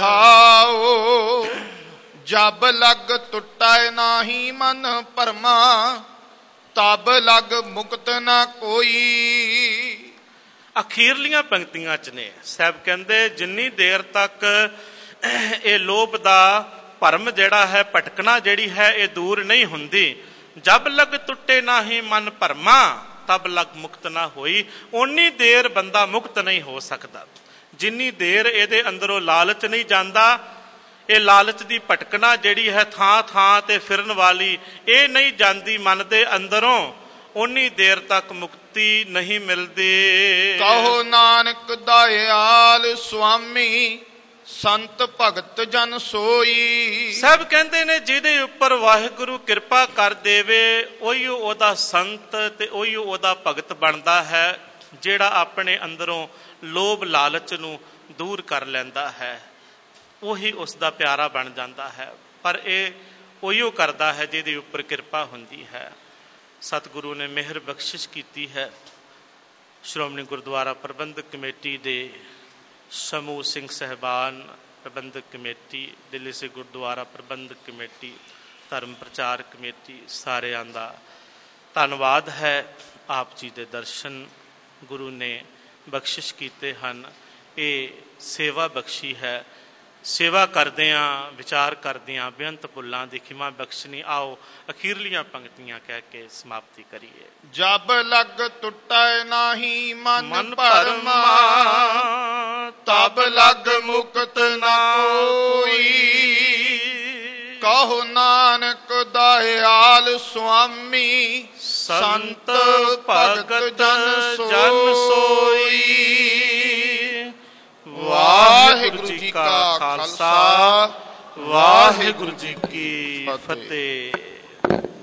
A: ਰਹਾਉ ਜਬ ਲਗ ਟੁੱਟੈ ਨਾਹੀ ਮਨ ਭਰਮਾ, ਤਬ ਲਗ ਮੁਕਤ ਨਾ ਕੋਈ।
B: ਅਖੀਰਲੀਆਂ ਪੰਕਤੀਆਂ 'ਚ ਨੇ। ਸਾਹਿਬ ਕਹਿੰਦੇ ਜਿੰਨੀ ਦੇਰ ਤੱਕ ਇਹ ਲੋਭ ਦਾ ਭਰਮ ਜਿਹੜਾ ਹੈ, ਭਟਕਣਾ ਜਿਹੜੀ ਹੈ, ਇਹ ਦੂਰ ਨਹੀਂ ਹੁੰਦੀ, ਜਬ ਲਗ ਟੁੱਟੇ ਨਾਹੀ ਮਨ ਭਰਮਾ ਤਬ ਲਗ ਮੁਕਤ ਨਾ ਹੋਈ, ਓਨੀ ਦੇਰ ਬੰਦਾ ਮੁਕਤ ਨਹੀਂ ਹੋ ਸਕਦਾ। ਜਿੰਨੀ ਦੇਰ ਇਹਦੇ ਅੰਦਰੋਂ ਲਾਲਚ ਨਹੀਂ ਜਾਂਦਾ, ਇਹ ਲਾਲਚ ਦੀ ਭਟਕਣਾ ਜਿਹੜੀ ਹੈ ਥਾਂ ਥਾਂ ਤੇ ਫਿਰਨ ਵਾਲੀ, ਇਹ ਨਹੀਂ ਜਾਂਦੀ ਮਨ ਦੇ ਅੰਦਰੋਂ, ਓਨੀ ਦੇਰ ਤੱਕ ਮੁਕਤੀ ਨਹੀਂ ਮਿਲਦੀ।
A: ਕਹੋ ਨਾਨਕ ਦਇਆਲ ਸੁਆਮੀ ਸੰਤ ਭਗਤ ਜਨ ਸੋਈ।
B: ਸਾਹਿਬ ਕਹਿੰਦੇ ਨੇ ਜਿਹਦੇ ਉੱਪਰ ਵਾਹਿਗੁਰੂ ਕਿਰਪਾ ਕਰ ਦੇਵੇ ਉਹੀ ਉਹਦਾ ਸੰਤ ਤੇ ਉਹੀ ਉਹਦਾ ਭਗਤ ਬਣਦਾ ਹੈ, ਜਿਹੜਾ ਆਪਣੇ ਅੰਦਰੋਂ ਲੋਭ ਲਾਲਚ ਨੂੰ ਦੂਰ ਕਰ ਲੈਂਦਾ ਹੈ, ਉਹੀ ਉਸ ਦਾ ਪਿਆਰਾ ਬਣ ਜਾਂਦਾ ਹੈ। ਪਰ ਇਹ ਉਹੀ ਕਰਦਾ ਹੈ ਜਿਹਦੇ ਉੱਪਰ ਕਿਰਪਾ ਹੁੰਦੀ ਹੈ। ਸਤਿਗੁਰੂ ਨੇ ਮਿਹਰ ਬਖਸ਼ਿਸ਼ ਕੀਤੀ ਹੈ। ਸ਼੍ਰੋਮਣੀ ਗੁਰਦੁਆਰਾ ਪ੍ਰਬੰਧਕ ਕਮੇਟੀ ਦੇ ਸਮੂਹ ਸਿੰਘ ਸਾਹਿਬਾਨ, ਪ੍ਰਬੰਧਕ ਕਮੇਟੀ, ਦਿੱਲੀ ਸੇ ਗੁਰਦੁਆਰਾ ਪ੍ਰਬੰਧਕ ਕਮੇਟੀ, ਧਰਮ ਪ੍ਰਚਾਰ ਕਮੇਟੀ, ਸਾਰਿਆਂ ਦਾ ਧੰਨਵਾਦ ਹੈ। ਆਪ ਜੀ ਦੇ ਦਰਸ਼ਨ ਗੁਰੂ ਨੇ ਬਖਸ਼ਿਸ਼ ਕੀਤੇ ਹਨ, ਇਹ ਸੇਵਾ ਬਖਸ਼ੀ ਹੈ। ਸੇਵਾ ਕਰਦਿਆਂ, ਵਿਚਾਰ ਕਰਦਿਆਂ ਬੇਅੰਤ ਭੁੱਲਾਂ ਦੀ ਖਿਮਾ ਬਖਸ਼ਣੀ। ਆਓ ਅਖੀਰਲੀਆਂ ਪੰਕਤੀਆਂ ਕਹਿ ਕੇ ਸਮਾਪਤੀ ਕਰੀਏ।
A: ਜਬ ਲਗ ਟੁੱਟੈ ਨਾਹੀ ਮਨ ਭਰਮਾ ਤਬ ਲਗ ਮੁਕਤ ਨਾ ਕੋਈ। ਕਹੋ ਨਾਨਕ ਦਇਆਲ ਸੁਆਮੀ ਸੰਤ ਭਗਤ ਜਨ ਸੋਈ। ਵਾਹਿਗੁਰੂ ਜੀ ਕਾ ਖਾਲਸਾ, ਵਾਹਿਗੁਰੂ ਜੀ ਕੀ ਫਤਿਹ।